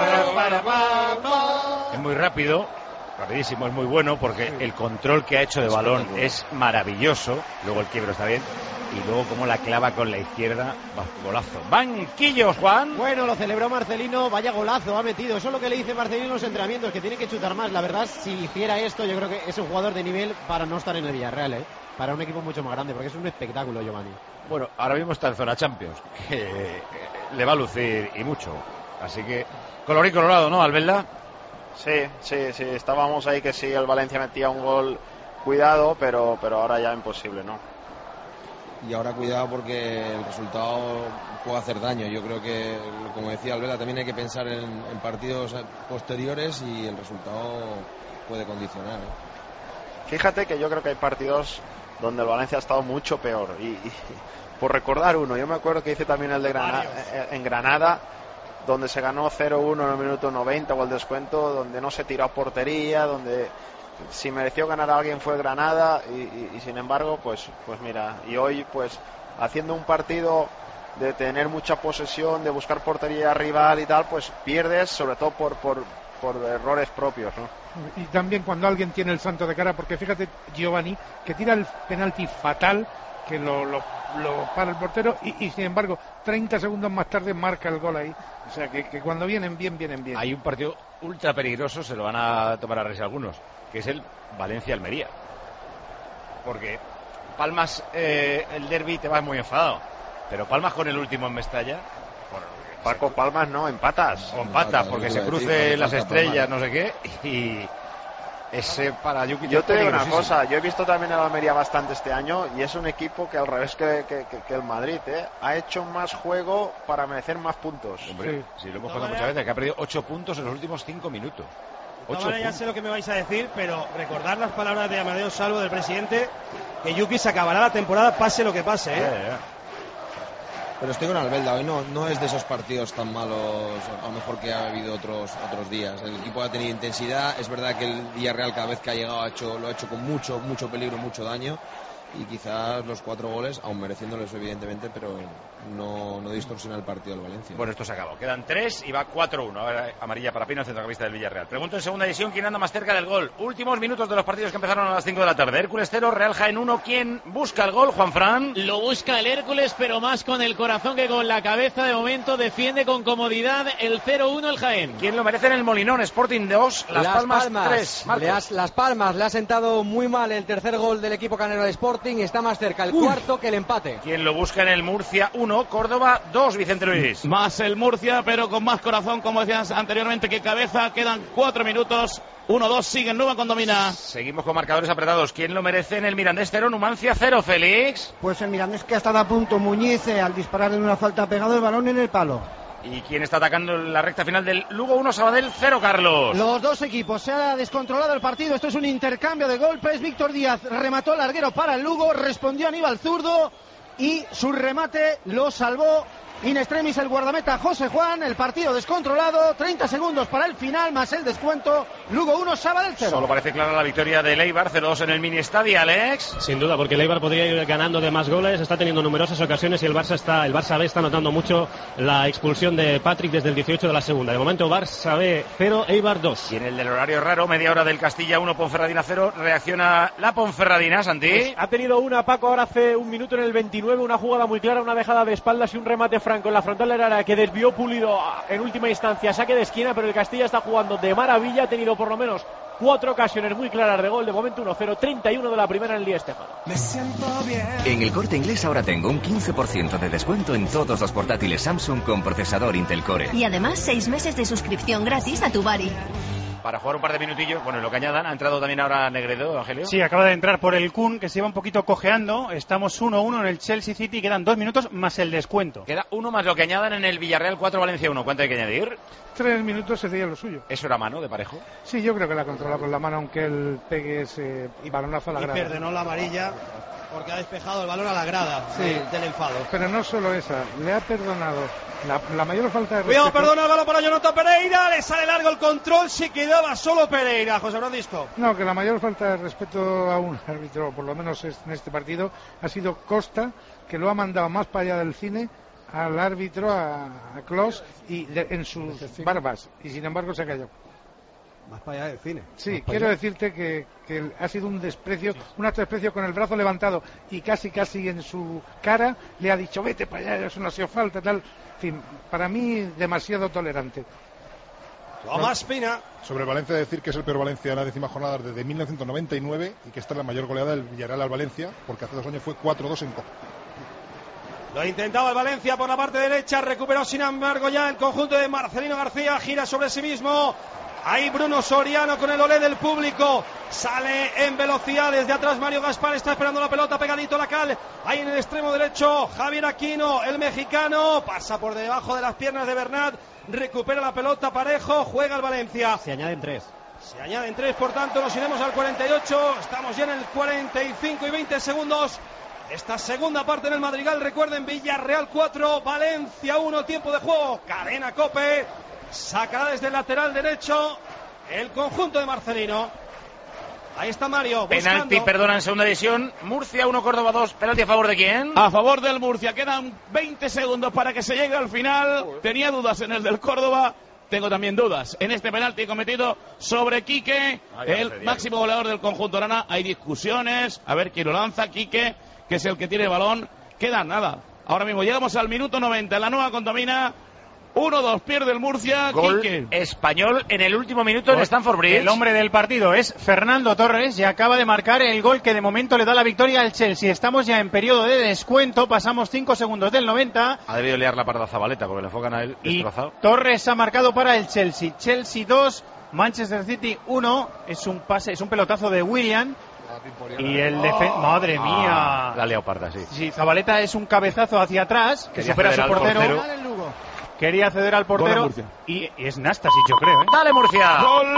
Es muy rápido, rapidísimo, es muy bueno porque el control que ha hecho de balón es maravilloso. Luego el quiebro está bien. Y luego como la clava con la izquierda, golazo. Banquillos, Juan. Bueno, lo celebró Marcelino, vaya golazo ha metido. Eso es lo que le dice Marcelino en los entrenamientos, que tiene que chutar más. La verdad, si hiciera esto, yo creo que es un jugador de nivel para no estar en el Villarreal, para un equipo mucho más grande, porque es un espectáculo, Giovanni. Bueno, ahora mismo está en zona Champions, que le va a lucir y mucho. Así que, colorín colorado, ¿no, Albelda? Sí, estábamos ahí que si el Valencia metía un gol, cuidado, pero ahora ya imposible, ¿no? Y ahora cuidado porque el resultado puede hacer daño. Yo creo que, como decía Albela, también hay que pensar en partidos posteriores y el resultado puede condicionar. Fíjate que yo creo que hay partidos donde el Valencia ha estado mucho peor. Y por recordar uno, yo me acuerdo que hice también el de en Granada, donde se ganó 0-1 en el minuto 90 o el descuento, donde no se tiró a portería, donde... si mereció ganar a alguien fue Granada y sin embargo pues mira, y hoy pues haciendo un partido de tener mucha posesión, de buscar portería rival y tal, pues pierdes sobre todo por errores propios, ¿no? Y también cuando alguien tiene el santo de cara, porque fíjate Giovanni que tira el penalti fatal, que lo para el portero y sin embargo 30 segundos más tarde marca el gol ahí. O sea que cuando vienen bien. Hay un partido ultra peligroso, se lo van a tomar a risa algunos, que es el Valencia-Almería. Porque Palmas, el derbi te vas muy enfadado, pero Palmas con el último en Mestalla... Paco, Palmas no, empatas. O empatas, porque se crucen las estrellas, no sé qué, y... ese para Yuki. Yo te digo una cosa, yo he visto también el Almería bastante este año y es un equipo que al revés que el Madrid, ha hecho más juego para merecer más puntos. Hombre, sí, lo hemos contado muchas veces, que ha perdido 8 puntos en los últimos 5 minutos. Ahora ya sé lo que me vais a decir, pero recordar las palabras de Amadeo Salvo, del presidente, que Yuki se acabará la temporada pase lo que pase, Pero estoy con Albelda, hoy no es de esos partidos tan malos, a lo mejor que ha habido otros días. El equipo ha tenido intensidad, es verdad que el Villarreal cada vez que ha llegado lo ha hecho con mucho peligro, mucho daño, y quizás los 4 goles, aún mereciéndolos evidentemente, pero no distorsiona el partido del Valencia. Bueno, esto se acabó, quedan 3 y va 4-1, ahora amarilla para Pino, centrocampista del Villarreal. Pregunto en segunda división, ¿quién anda más cerca del gol? Últimos minutos de los partidos que empezaron a las 5 de la tarde. Hércules 0, Real Jaén 1, ¿quién busca el gol, Juanfran? Lo busca el Hércules, pero más con el corazón que con la cabeza. De momento defiende con comodidad el 0-1 el Jaén. ¿Quién lo merece en el Molinón? Sporting 2, Las Palmas 3. Las Palmas le ha sentado muy mal el tercer gol del equipo canero del Sporting, está más cerca el cuarto que el empate. ¿Quién lo busca en el Murcia 1, Córdoba 2, Vicente Luis? Más el Murcia, pero con más corazón, como decías anteriormente, que cabeza. Quedan 4 minutos. 1-2, sigue Nuba con domina. Seguimos con marcadores apretados. ¿Quién lo merece en el Mirandés 0, Numancia 0, Félix? Pues el Mirandés, que ha estado a punto. Muñiz, al disparar en una falta, ha pegado el balón en el palo. ¿Y quién está atacando en la recta final del Lugo 1, Sabadell 0, Carlos? Los dos equipos, se ha descontrolado el partido. Esto es un intercambio de golpes. Víctor Díaz remató larguero para el Lugo, respondió Aníbal Zurdo y su remate lo salvó In extremis el guardameta José Juan, el partido descontrolado, 30 segundos para el final más el descuento, Lugo 1, Sabadell 0. Solo parece clara la victoria del Eibar, 0-2 en el mini estadio, Alex. Sin duda, porque el Eibar podría ir ganando de más goles, está teniendo numerosas ocasiones y el Barça B está notando mucho la expulsión de Patrick desde el 18 de la segunda. De momento Barça B 0, Eibar 2. Y en el del horario raro, media hora del Castilla 1, Ponferradina 0, reacciona la Ponferradina, Santi. Pues ha tenido una, Paco, ahora hace un minuto en el 29, una jugada muy clara, una dejada de espaldas y un remate franco en la frontal del área que desvió Pulido en última instancia, saque de esquina, pero el Castilla está jugando de maravilla, ha tenido por lo menos 4 ocasiones muy claras de gol, de momento 1-0, 31 de la primera en el Di Stéfano. En el Corte Inglés ahora tengo un 15% de descuento en todos los portátiles Samsung con procesador Intel Core. Y además 6 meses de suscripción gratis a tu Bari. Para jugar un par de minutillos, bueno, en lo que añadan, ha entrado también ahora Negredo, Angelio. Sí, acaba de entrar por el Kun, que se iba un poquito cojeando. Estamos 1-1 en el Chelsea City, quedan 2 minutos más el descuento. Queda uno más lo que añadan en el Villarreal 4, Valencia 1. ¿Cuánto hay que añadir? 3 minutos sería lo suyo. ¿Eso era mano de Parejo? Sí, yo creo que la controla con la mano, aunque el pegue ese y balonazo a la grada. Y pierde, ¿no?, la amarilla, porque ha despejado el balón a la grada del enfado. Pero no solo esa, le ha perdonado la mayor falta de respeto. Cuidado, perdona el balón para Jonathan Pereira, le sale largo el control, se quedaba solo Pereira, José Francisco. No, que la mayor falta de respeto a un árbitro, por lo menos en este partido, ha sido Costa, que lo ha mandado más para allá del cine al árbitro, a Klos, y en sus barbas, y sin embargo se cayó. Más para allá del cine. Sí, quiero decirte que ha sido un desprecio, un acto de desprecio con el brazo levantado y casi en su cara le ha dicho vete para allá, eso no ha sido falta, tal. En fin, para mí demasiado tolerante. Tomás Pina. Sobre Valencia, decir que es el peor Valencia en la 10ª jornada desde 1999 y que esta es la mayor goleada del Villarreal al Valencia, porque hace 2 años fue 4-2 en Copa. Lo intentaba el Valencia por la parte derecha, recuperó sin embargo ya el conjunto de Marcelino García, gira sobre sí mismo. Ahí Bruno Soriano con el olé del público, sale en velocidad desde atrás Mario Gaspar, está esperando la pelota pegadito a la cal, ahí en el extremo derecho Javier Aquino, el mexicano, pasa por debajo de las piernas de Bernat, recupera la pelota Parejo, juega el Valencia. Se añaden 3. Se añaden 3, por tanto nos iremos al 48, estamos ya en el 45 y 20 segundos. Esta segunda parte en el Madrigal, recuerden, Villarreal 4, Valencia 1, tiempo de juego, cadena COPE. Sacará desde el lateral derecho el conjunto de Marcelino. Ahí está Mario buscando. Penalti, perdona, en segunda división. Murcia 1, Córdoba 2. ¿Penalti a favor de quién? A favor del Murcia. Quedan 20 segundos para que se llegue al final. Tenía dudas en el del Córdoba. Tengo también dudas en este penalti cometido sobre Quique, el máximo goleador del conjunto Arana. Hay discusiones. A ver quién lo lanza. Quique, que es el que tiene el balón. Queda nada. Ahora mismo llegamos al minuto 90 en la nueva Condomina. 1-2, pierde el Murcia. Gol Quique. español en el último minuto en Stamford Bridge. El hombre del partido es Fernando Torres y acaba de marcar el gol que de momento le da la victoria al Chelsea. Estamos ya en periodo de descuento, pasamos 5 segundos del 90. Ha debido liar la parda Zabaleta porque le enfocan a él destrozado. Y Torres ha marcado para el Chelsea. Chelsea 2, Manchester City 1. Es un pase, es un pelotazo de William. Y el madre mía. La leoparda, sí. Sí, Zabaleta es un cabezazo hacia atrás que supera a su portero. Quería ceder al portero y es Nastasic, yo creo. ¡Dale, Murcia! ¡Gol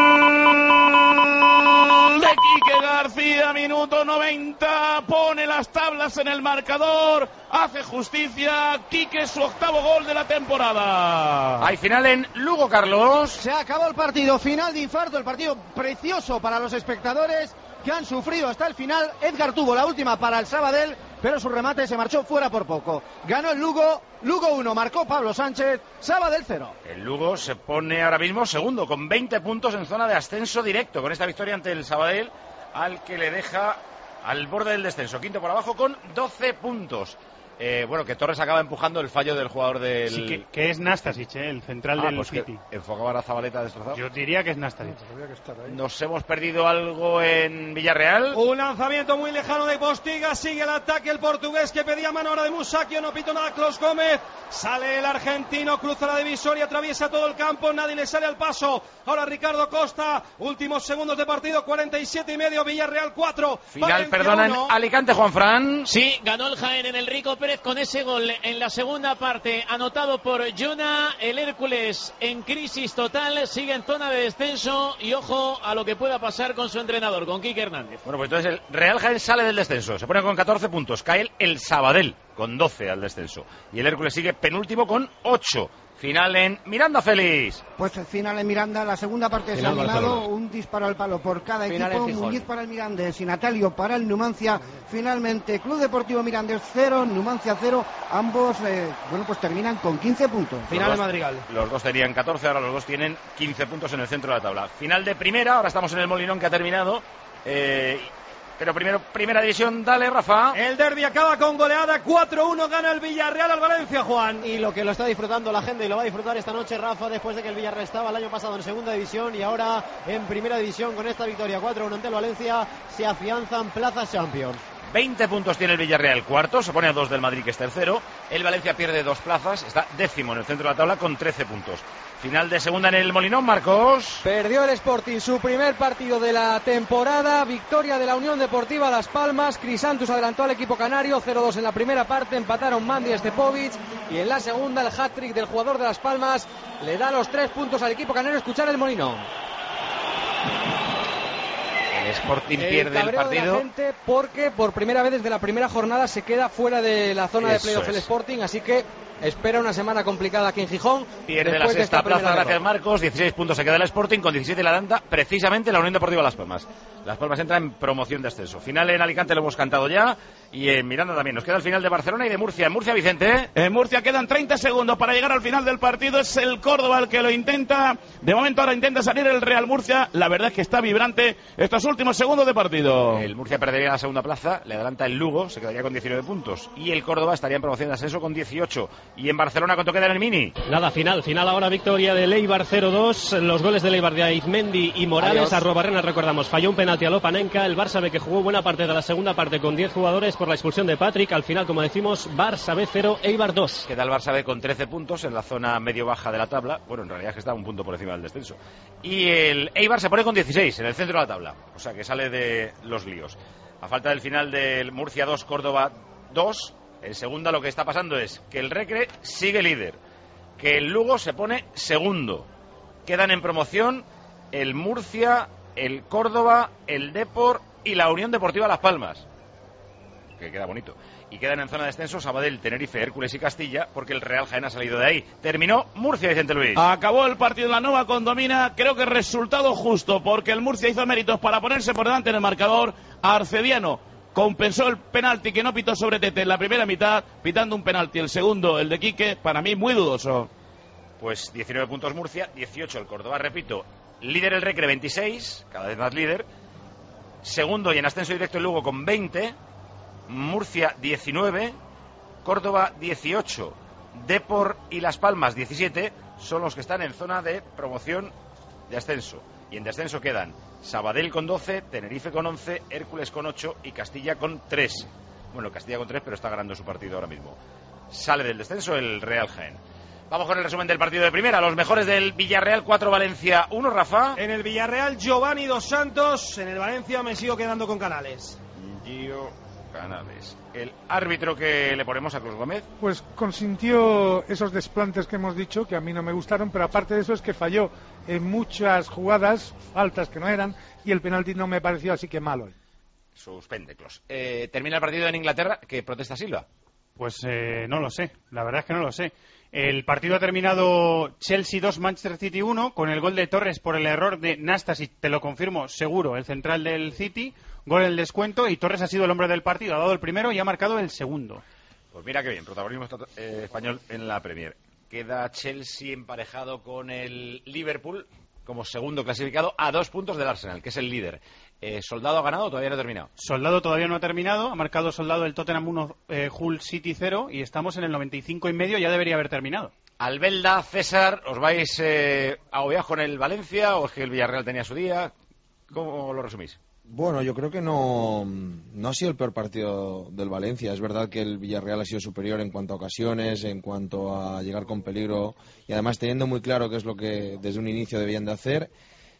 de Quique García! Minuto 90. Pone las tablas en el marcador. Hace justicia. Quique, su 8º gol de la temporada. Hay final en Lugo, Carlos. Se acabó el partido. Final de infarto. El partido precioso para los espectadores que han sufrido hasta el final. Edgar tuvo la última para el Sabadell, pero su remate se marchó fuera por poco. Ganó el Lugo, Lugo 1, marcó Pablo Sánchez, Sabadell 0. El Lugo se pone ahora mismo segundo, con 20 puntos en zona de ascenso directo, con esta victoria ante el Sabadell, al que le deja al borde del descenso. Quinto por abajo con 12 puntos. Bueno, que Torres acaba empujando el fallo del jugador del... Sí, que es Nastasic, el central del pues City. ¿Enfocaba a Zabaleta destrozado? Yo diría que es Nastasic. ¿Nos hemos perdido algo en Villarreal? Un lanzamiento muy lejano de Postiga, sigue el ataque el portugués que pedía mano ahora de Musacchio, no pito nada Clos Gómez, sale el argentino, cruza la divisoria, atraviesa todo el campo, nadie le sale al paso. Ahora Ricardo Costa, últimos segundos de partido, 47 y medio, Villarreal 4. Final, perdona, en Alicante, Juanfran. Sí, ganó el Jaén en el Rico Pérez con ese gol en la segunda parte anotado por Jonah. El Hércules en crisis total, sigue en zona de descenso y ojo a lo que pueda pasar con su entrenador, con Quique Hernández. Bueno, pues entonces el Real Jaén sale del descenso, se pone con 14 puntos, cae el Sabadell con 12 al descenso y el Hércules sigue penúltimo con 8. Final en Miranda, Félix. Pues final en Miranda, la segunda parte se ha animado, un disparo al palo por cada equipo. Muñiz para el Mirandés y Natalio para el Numancia. Finalmente, Club Deportivo Mirandés 0, Numancia 0. Ambos, pues terminan con 15 puntos. Final en Madrigal. Los dos tenían 14, ahora los dos tienen 15 puntos en el centro de la tabla. Final de primera, ahora estamos en el Molinón que ha terminado. Pero primero, primera división, dale, Rafa. El derbi acaba con goleada, 4-1, gana el Villarreal al Valencia, Juan. Y lo que lo está disfrutando la gente y lo va a disfrutar esta noche, Rafa, después de que el Villarreal estaba el año pasado en segunda división y ahora en primera división con esta victoria 4-1 ante el Valencia, se afianzan plazas Champions. 20 puntos tiene el Villarreal, cuarto, se pone a 2 del Madrid, que es tercero. El Valencia pierde 2 plazas, está décimo en el centro de la tabla con 13 puntos. Final de segunda en el Molinón, Marcos. Perdió el Sporting su primer partido de la temporada, victoria de la Unión Deportiva Las Palmas. Crisantus adelantó al equipo canario, 0-2 en la primera parte, empataron Mandi y Stepovic, y en la segunda el hat-trick del jugador de Las Palmas le da los 3 puntos al equipo canario. Escuchar el Molinón. El Sporting pierde el partido. De la gente porque por primera vez desde la primera jornada se queda fuera de la zona de playoff el Sporting, así que espera una semana complicada aquí en Gijón. Pierde la sexta plaza, gracias Marcos. 16 puntos se queda el Sporting, con 17 la Landa, precisamente la Unión Deportiva Las Palmas. Las Palmas entra en promoción de ascenso. Final en Alicante lo hemos cantado ya, y en Miranda también. Nos queda el final de Barcelona y de Murcia. En Murcia, Vicente. En Murcia quedan 30 segundos para llegar al final del partido. Es el Córdoba el que lo intenta. De momento ahora intenta salir el Real Murcia. La verdad es que está vibrante estos últimos segundos de partido. El Murcia perdería la segunda plaza, le adelanta el Lugo, se quedaría con 19 puntos. Y el Córdoba estaría en promoción de ascenso con 18. Y en Barcelona, ¿cuánto queda en el Mini? Nada, final ahora, victoria del Eibar 0-2. Los goles del Eibar de Aizmendi y Morales. Arrobarrena, recordamos, falló un penalti a Lopanenka. El Barça B, que jugó buena parte de la segunda parte con 10 jugadores por la expulsión de Patrick. Al final, como decimos, Barça B 0, Eibar 2. Queda el Barça B con 13 puntos en la zona medio-baja de la tabla. Bueno, en realidad es que está un punto por encima del descenso. Y el Eibar se pone con 16 en el centro de la tabla. O sea que sale de los líos. A falta del final del Murcia 2, Córdoba 2. En segunda lo que está pasando es que el Recre sigue líder, que el Lugo se pone segundo. Quedan en promoción el Murcia, el Córdoba, el Depor y la Unión Deportiva Las Palmas, que queda bonito. Y quedan en zona de descenso Sabadell, Tenerife, Hércules y Castilla, porque el Real Jaén ha salido de ahí. Terminó Murcia, Vicente Luis. Acabó el partido en la Nova Condomina. Creo que resultado justo, porque el Murcia hizo méritos para ponerse por delante en el marcador. Arcediano compensó el penalti que no pitó sobre Tete en la primera mitad, pitando un penalti el segundo, el de Quique, para mí muy dudoso. Pues 19 puntos Murcia, 18 el Córdoba, repito. Líder el Recre, 26, cada vez más líder. Segundo y en ascenso directo el Lugo con 20. Murcia 19, Córdoba 18, Depor y Las Palmas 17 son los que están en zona de promoción de ascenso. Y en descenso quedan Sabadell con 12, Tenerife con 11, Hércules con 8 y Castilla con 3. Bueno, Castilla con 3, pero está ganando su partido ahora mismo. Sale del descenso el Real Jaén. Vamos con el resumen del partido de primera. Los mejores del Villarreal, 4, Valencia 1, Rafa. En el Villarreal, Giovanni Dos Santos. En el Valencia me sigo quedando con Canales. Canales. El árbitro que le ponemos a Cruz Gómez. Pues consintió esos desplantes que hemos dicho, que a mí no me gustaron, pero aparte de eso es que falló en muchas jugadas, faltas que no eran, y el penalti no me pareció así que malo. Suspende, Clos. Termina el partido en Inglaterra. ¿Qué protesta Silva? Pues no lo sé, la verdad es que no lo sé. El partido ha terminado Chelsea 2, Manchester City 1, con el gol de Torres por el error de Nastasic, te lo confirmo, seguro, el central del City, gol en el descuento, y Torres ha sido el hombre del partido, ha dado el primero y ha marcado el segundo. Pues mira qué bien, protagonismo español en la Premier. Queda Chelsea emparejado con el Liverpool como segundo clasificado a 2 puntos del Arsenal, que es el líder. ¿Soldado ha ganado o todavía no ha terminado? Soldado todavía no ha terminado, ha marcado Soldado el Tottenham 1, Hull City 0, y estamos en el 95,5, ya debería haber terminado. Albelda, César, ¿os vais a viajar con el Valencia o es que el Villarreal tenía su día? ¿Cómo lo resumís? Bueno, yo creo que no ha sido el peor partido del Valencia. Es verdad que el Villarreal ha sido superior en cuanto a ocasiones, en cuanto a llegar con peligro y además teniendo muy claro qué es lo que desde un inicio debían de hacer.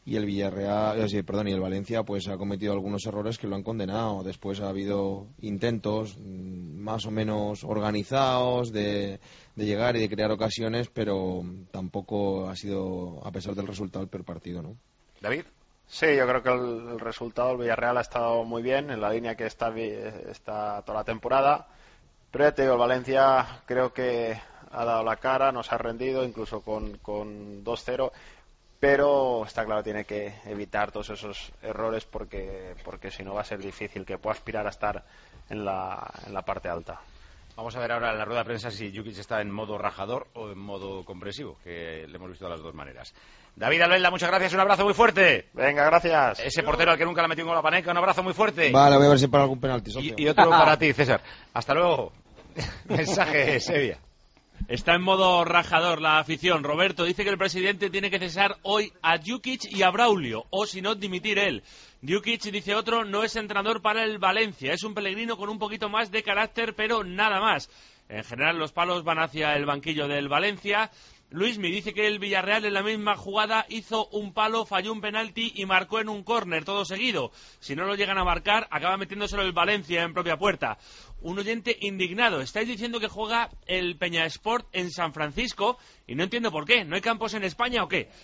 y el Villarreal, y el Valencia pues ha cometido algunos errores que lo han condenado. Después ha habido intentos más o menos organizados de llegar y de crear ocasiones, pero tampoco ha sido, a pesar del resultado, el peor partido, ¿no? David. Sí, yo creo que el resultado del Villarreal ha estado muy bien, en la línea que está toda la temporada, pero ya te digo, el Valencia creo que ha dado la cara, nos ha rendido, incluso con 2-0, pero está claro, tiene que evitar todos esos errores porque si no va a ser difícil que pueda aspirar a estar en la parte alta. Vamos a ver ahora en la rueda de prensa si Jukic está en modo rajador o en modo compresivo, que le hemos visto de las dos maneras. David Albelda, muchas gracias, un abrazo muy fuerte. Venga, gracias. Ese portero al que nunca le metió un gol a Panenka, un abrazo muy fuerte. Vale, voy a ver si para algún penalti, socio. Y otro para ti, César. Hasta luego. Mensaje, Sevilla. Está en modo rajador la afición. Roberto dice que el presidente tiene que cesar hoy a Jukic y a Braulio, o si no, dimitir él. Jukic, dice otro, no es entrenador para el Valencia. Es un Pellegrino con un poquito más de carácter, pero nada más. En general, los palos van hacia el banquillo del Valencia. Luismi dice que el Villarreal en la misma jugada hizo un palo, falló un penalti y marcó en un córner todo seguido. Si no lo llegan a marcar, acaba metiéndoselo el Valencia en propia puerta. Un oyente indignado. Estáis diciendo que juega el Peñasport en San Francisco y no entiendo por qué. ¿No hay campos en España o qué?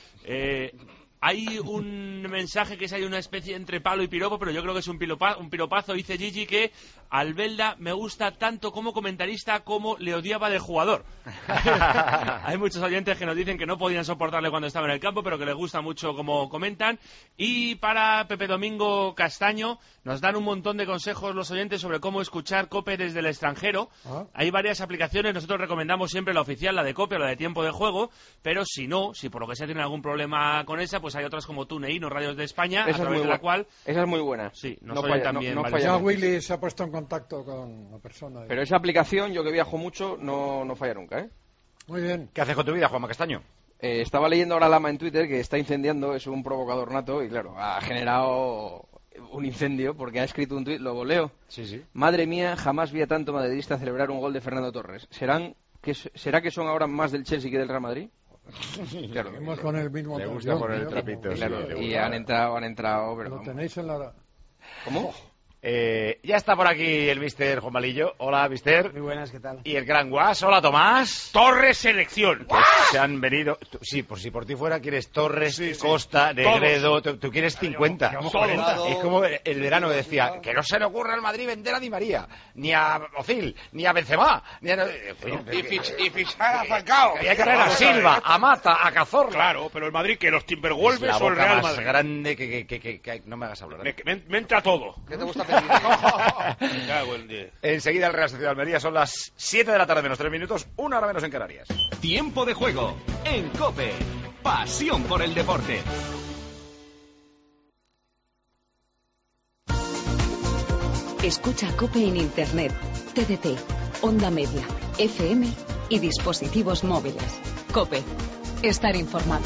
Hay un mensaje que es hay una especie entre palo y piropo, pero yo creo que es un piropazo. Dice Gigi que Albelda me gusta tanto como comentarista como le odiaba de jugador. Hay muchos oyentes que nos dicen que no podían soportarle cuando estaba en el campo, pero que les gusta mucho como comentan. Y para Pepe Domingo Castaño nos dan un montón de consejos los oyentes sobre cómo escuchar COPE desde el extranjero. Hay varias aplicaciones, nosotros recomendamos siempre la oficial, la de COPE o la de Tiempo de Juego, pero si por lo que sea tienen algún problema con esa, pues hay otras como TuneIn o Radios de España, esa a través de la cual... Esa es muy buena. Sí, no falla, también. No ya Willy se ha puesto en contacto con la persona. Pero esa aplicación, yo que viajo mucho, no falla nunca, ¿eh? Muy bien. ¿Qué haces con tu vida, Juanma Castaño? Estaba leyendo ahora Lama en Twitter que está incendiando, es un provocador nato y claro, ha generado un incendio porque ha escrito un tuit, lo leo. Sí. Madre mía, jamás vi a tanto madridista celebrar un gol de Fernando Torres. ¿Será que son ahora más del Chelsea que del Real Madrid? Claro, con el mismo le gusta poner el trapito. Claro, sí, y han entrado, pero lo vamos. tenéis en la... ¿Cómo? Ya está por aquí el mister Juan Malillo. Hola, mister. Muy buenas, ¿qué tal? Y el gran Guas. Hola, Tomás. Torres Selección. Se han venido... Sí, por si por ti fuera, quieres Torres, Costa, Negredo... Tú quieres 50. Es como el verano que decía que no se le ocurra al Madrid vender a Di María, ni a Ozil, ni a Benzema, ni a... Y fichar a Falcao. Hay que traer a Silva, a Mata, a Cazorla. Claro, pero el Madrid, que los Timberwolves o el Real Madrid. Es grande que no me hagas hablar. Me entra todo. ¿Qué te gusta? Enseguida el Real Sociedad Almería, son las 7 de la tarde menos 3 minutos, 1 hora menos en Canarias. Tiempo de juego en COPE. Pasión por el deporte. Escucha COPE en Internet, TDT, Onda Media, FM y dispositivos móviles. COPE. Estar informado.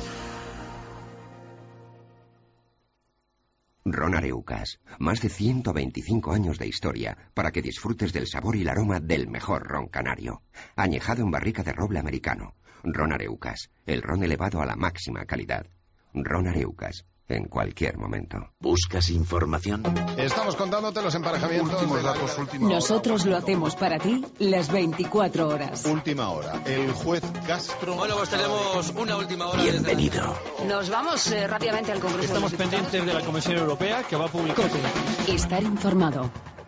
Ron Areucas, más de 125 años de historia para que disfrutes del sabor y el aroma del mejor ron canario. Añejado en barrica de roble americano. Ron Areucas, el ron elevado a la máxima calidad. Ron Areucas, en cualquier momento. ¿Buscas información? Estamos contándote los emparejamientos. Últimos datos, última hora. Nosotros lo hacemos para ti las 24 horas. Última hora. El juez Castro... Bueno, pues tenemos una última hora. Bienvenido. Nos vamos rápidamente al Congreso. Estamos pendientes de la Comisión Europea que va a publicar... Estar informado.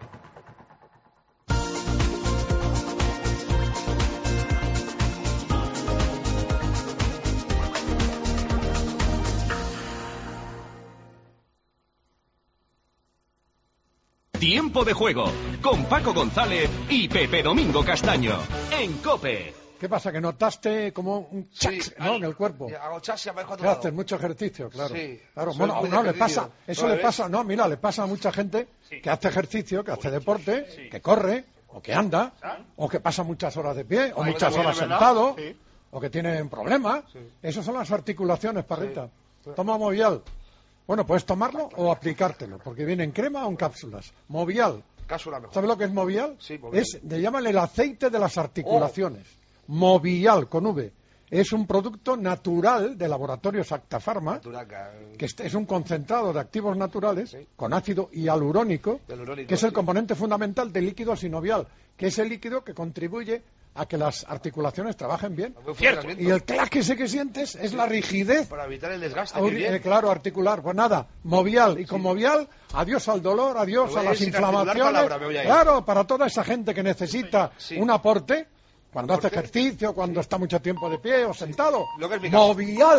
Tiempo de juego con Paco González y Pepe Domingo Castaño en COPE. ¿Qué pasa? ¿Que notaste como un chac, ¿no? En el cuerpo? Hago chas y me ¿Qué haces? Mucho ejercicio, claro. Sí. Claro, bueno, no, le pasa, eso le pasa, no, mira, le pasa a mucha gente que hace ejercicio, que hace deporte, que corre, o que anda, o que pasa muchas horas de pie, o muchas horas sentado, o que tienen problemas. Esas son las articulaciones, Parrita. Toma Movial. Bueno, puedes tomarlo o aplicártelo, porque viene en crema o en cápsulas. Movial. Cápsula mejor. ¿Sabes lo que es Movial? Sí, Movial. Le llaman el aceite de las articulaciones. Movial, con V. es un producto natural de Laboratorios Acta Pharma, que es un concentrado de activos naturales con ácido hialurónico, que es el componente fundamental del líquido sinovial, que es el líquido que contribuye a que las articulaciones trabajen bien. Y el clac ese que sientes es la rigidez. Para evitar el desgaste. Claro, articular. Pues nada, Movial. Y con Movial, adiós al dolor, adiós a las inflamaciones. Claro, para toda esa gente que necesita un aporte, cuando hace ejercicio, cuando está mucho tiempo de pie o sentado. Movial.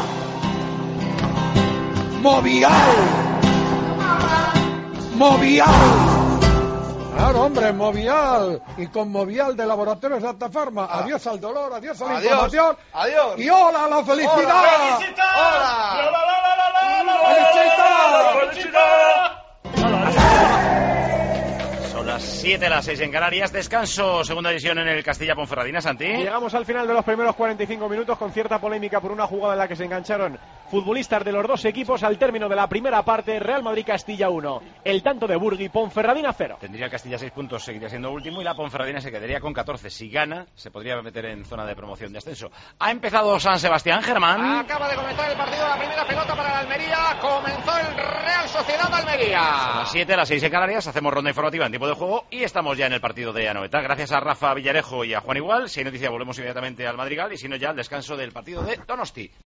Movial. Movial. Claro, hombre, Movial. Y con Movial de Laboratorios de Acta Pharma. Adiós al dolor, adiós a la inflamación. Adiós. Y hola a la felicidad. Son las 7, las 6 en Canarias. Descanso, segunda división en el Castilla-Ponferradina, Santi. Llegamos al final de los primeros 45 minutos con cierta polémica por una jugada en la que se engancharon futbolistas de los dos equipos al término de la primera parte. Real Madrid-Castilla 1. El tanto de Burgui, Ponferradina 0. Tendría Castilla 6 puntos, seguiría siendo último, y la Ponferradina se quedaría con 14. Si gana, se podría meter en zona de promoción de ascenso. Ha empezado San Sebastián, Germán. Acaba de comenzar el partido, la primera pelota para el Almería. Comenzó el Real Sociedad Almería. Son las 7, las 6 en Canarias. Hacemos ronda informativa en tiempo de juego y estamos ya en el partido de Anoeta. Gracias a Rafa Villarejo y a Juan Igual. Si hay noticia, volvemos inmediatamente al Madrigal, y si no, ya al descanso del partido de Donosti.